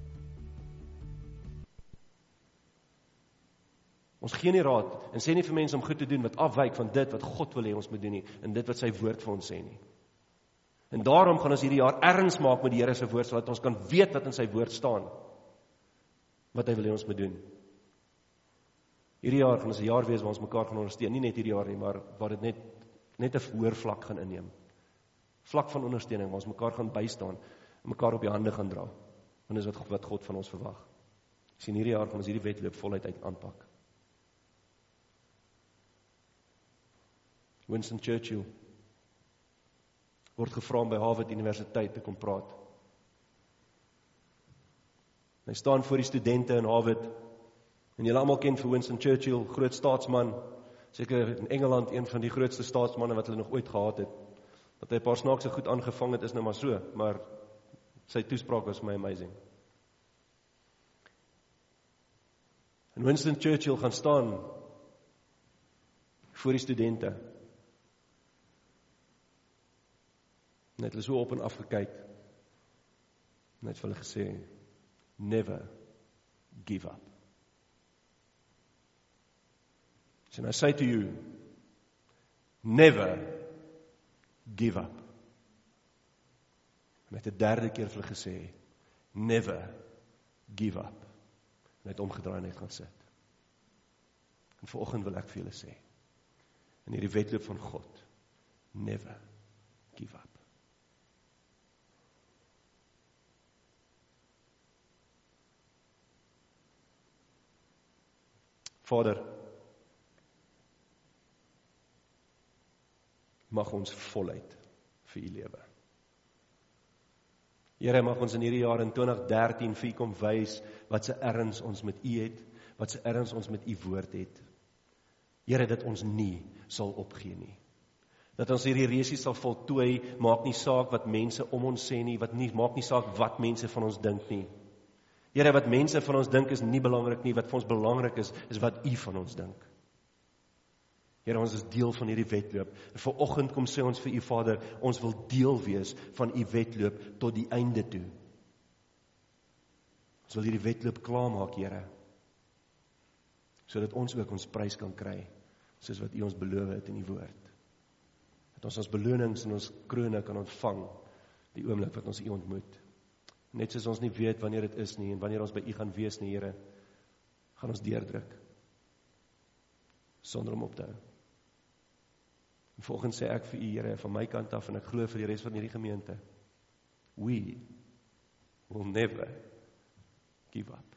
Ons gee nie raad en sê nie vir mense om goed te doen wat afwyk van dit wat God wil hê ons moet doen nie, en dit wat sy woord vir ons sê nie. En daarom gaan ons hierdie jaar erns maak met die Here se woord, sodat ons kan weet wat in sy woord staan, wat hy wil hê ons moet doen. Hierdie jaar gaan ons 'n jaar wees waar ons mekaar gaan ondersteun, nie net hierdie jaar nie, maar waar dit net net 'n hoër vlak gaan inneem. Vlak van ondersteuning, waar ons mekaar gaan bystaan, en mekaar op die hande gaan dra. Want dis wat, wat God van ons verwag. Sien, hierdie jaar gaan ons hierdie wedloop voluit uit aanpak. Winston Churchill word gevra om by Harvard Universiteit te kom praat. Hy staan voor die studente in Harvard, en julle almal ken vir Winston Churchill, groot staatsman, seker in Engeland een van die grootste staatsmanne wat hulle nog ooit gehad het. Dat hy 'n paar snaakse goed aangevang het, is nou maar so, maar sy toespraak was my amazing. En Winston Churchill gaan staan voor die studente. En hy het hulle so op en af gekyk. En hy het vir hulle gesê, never give up. So I say to you, never give up. En hy het 'n derde keer vir hulle gesê, never give up. En hy het omgedraai en hy het gaan sit. En vanoggend wil ek vir julle sê, in hierdie wedloop van God, never give up. Vader, mag ons voluit vir U lewe. Here, mag ons in hierdie jaar in twintig dertien vir U kom wys wat se erns ons met U het, wat se erns ons met U woord het. Here, dat ons nie sal opgee nie. Dat ons hierdie resie sal voltooi, maak nie saak wat mense om ons sê nie, wat nie, maak nie saak wat mense van ons dink nie. Here, wat mense van ons dink is nie belangrik nie, wat vir ons belangrik is, is wat U van ons dink. Here, ons is deel van hierdie wedloop. En vanoggend kom sê ons vir U Vader, ons wil deel wees van U wedloop tot die einde toe. Ons wil hierdie wedloop klaarmaak, Here, sodat ons ook ons prys kan kry, soos wat U ons beloof het in die woord. Dat ons ons belonings en ons krone kan ontvang, die oomblik wat ons U ontmoet. Net soos ons nie weet wanneer dit is nie, en wanneer ons by U gaan wees nie, Here, gaan ons deurdruk, sonder om op te hou. En volgens sê ek vir U, Here, van my kant af, en ek glo vir die res van hierdie gemeente, we will never give up.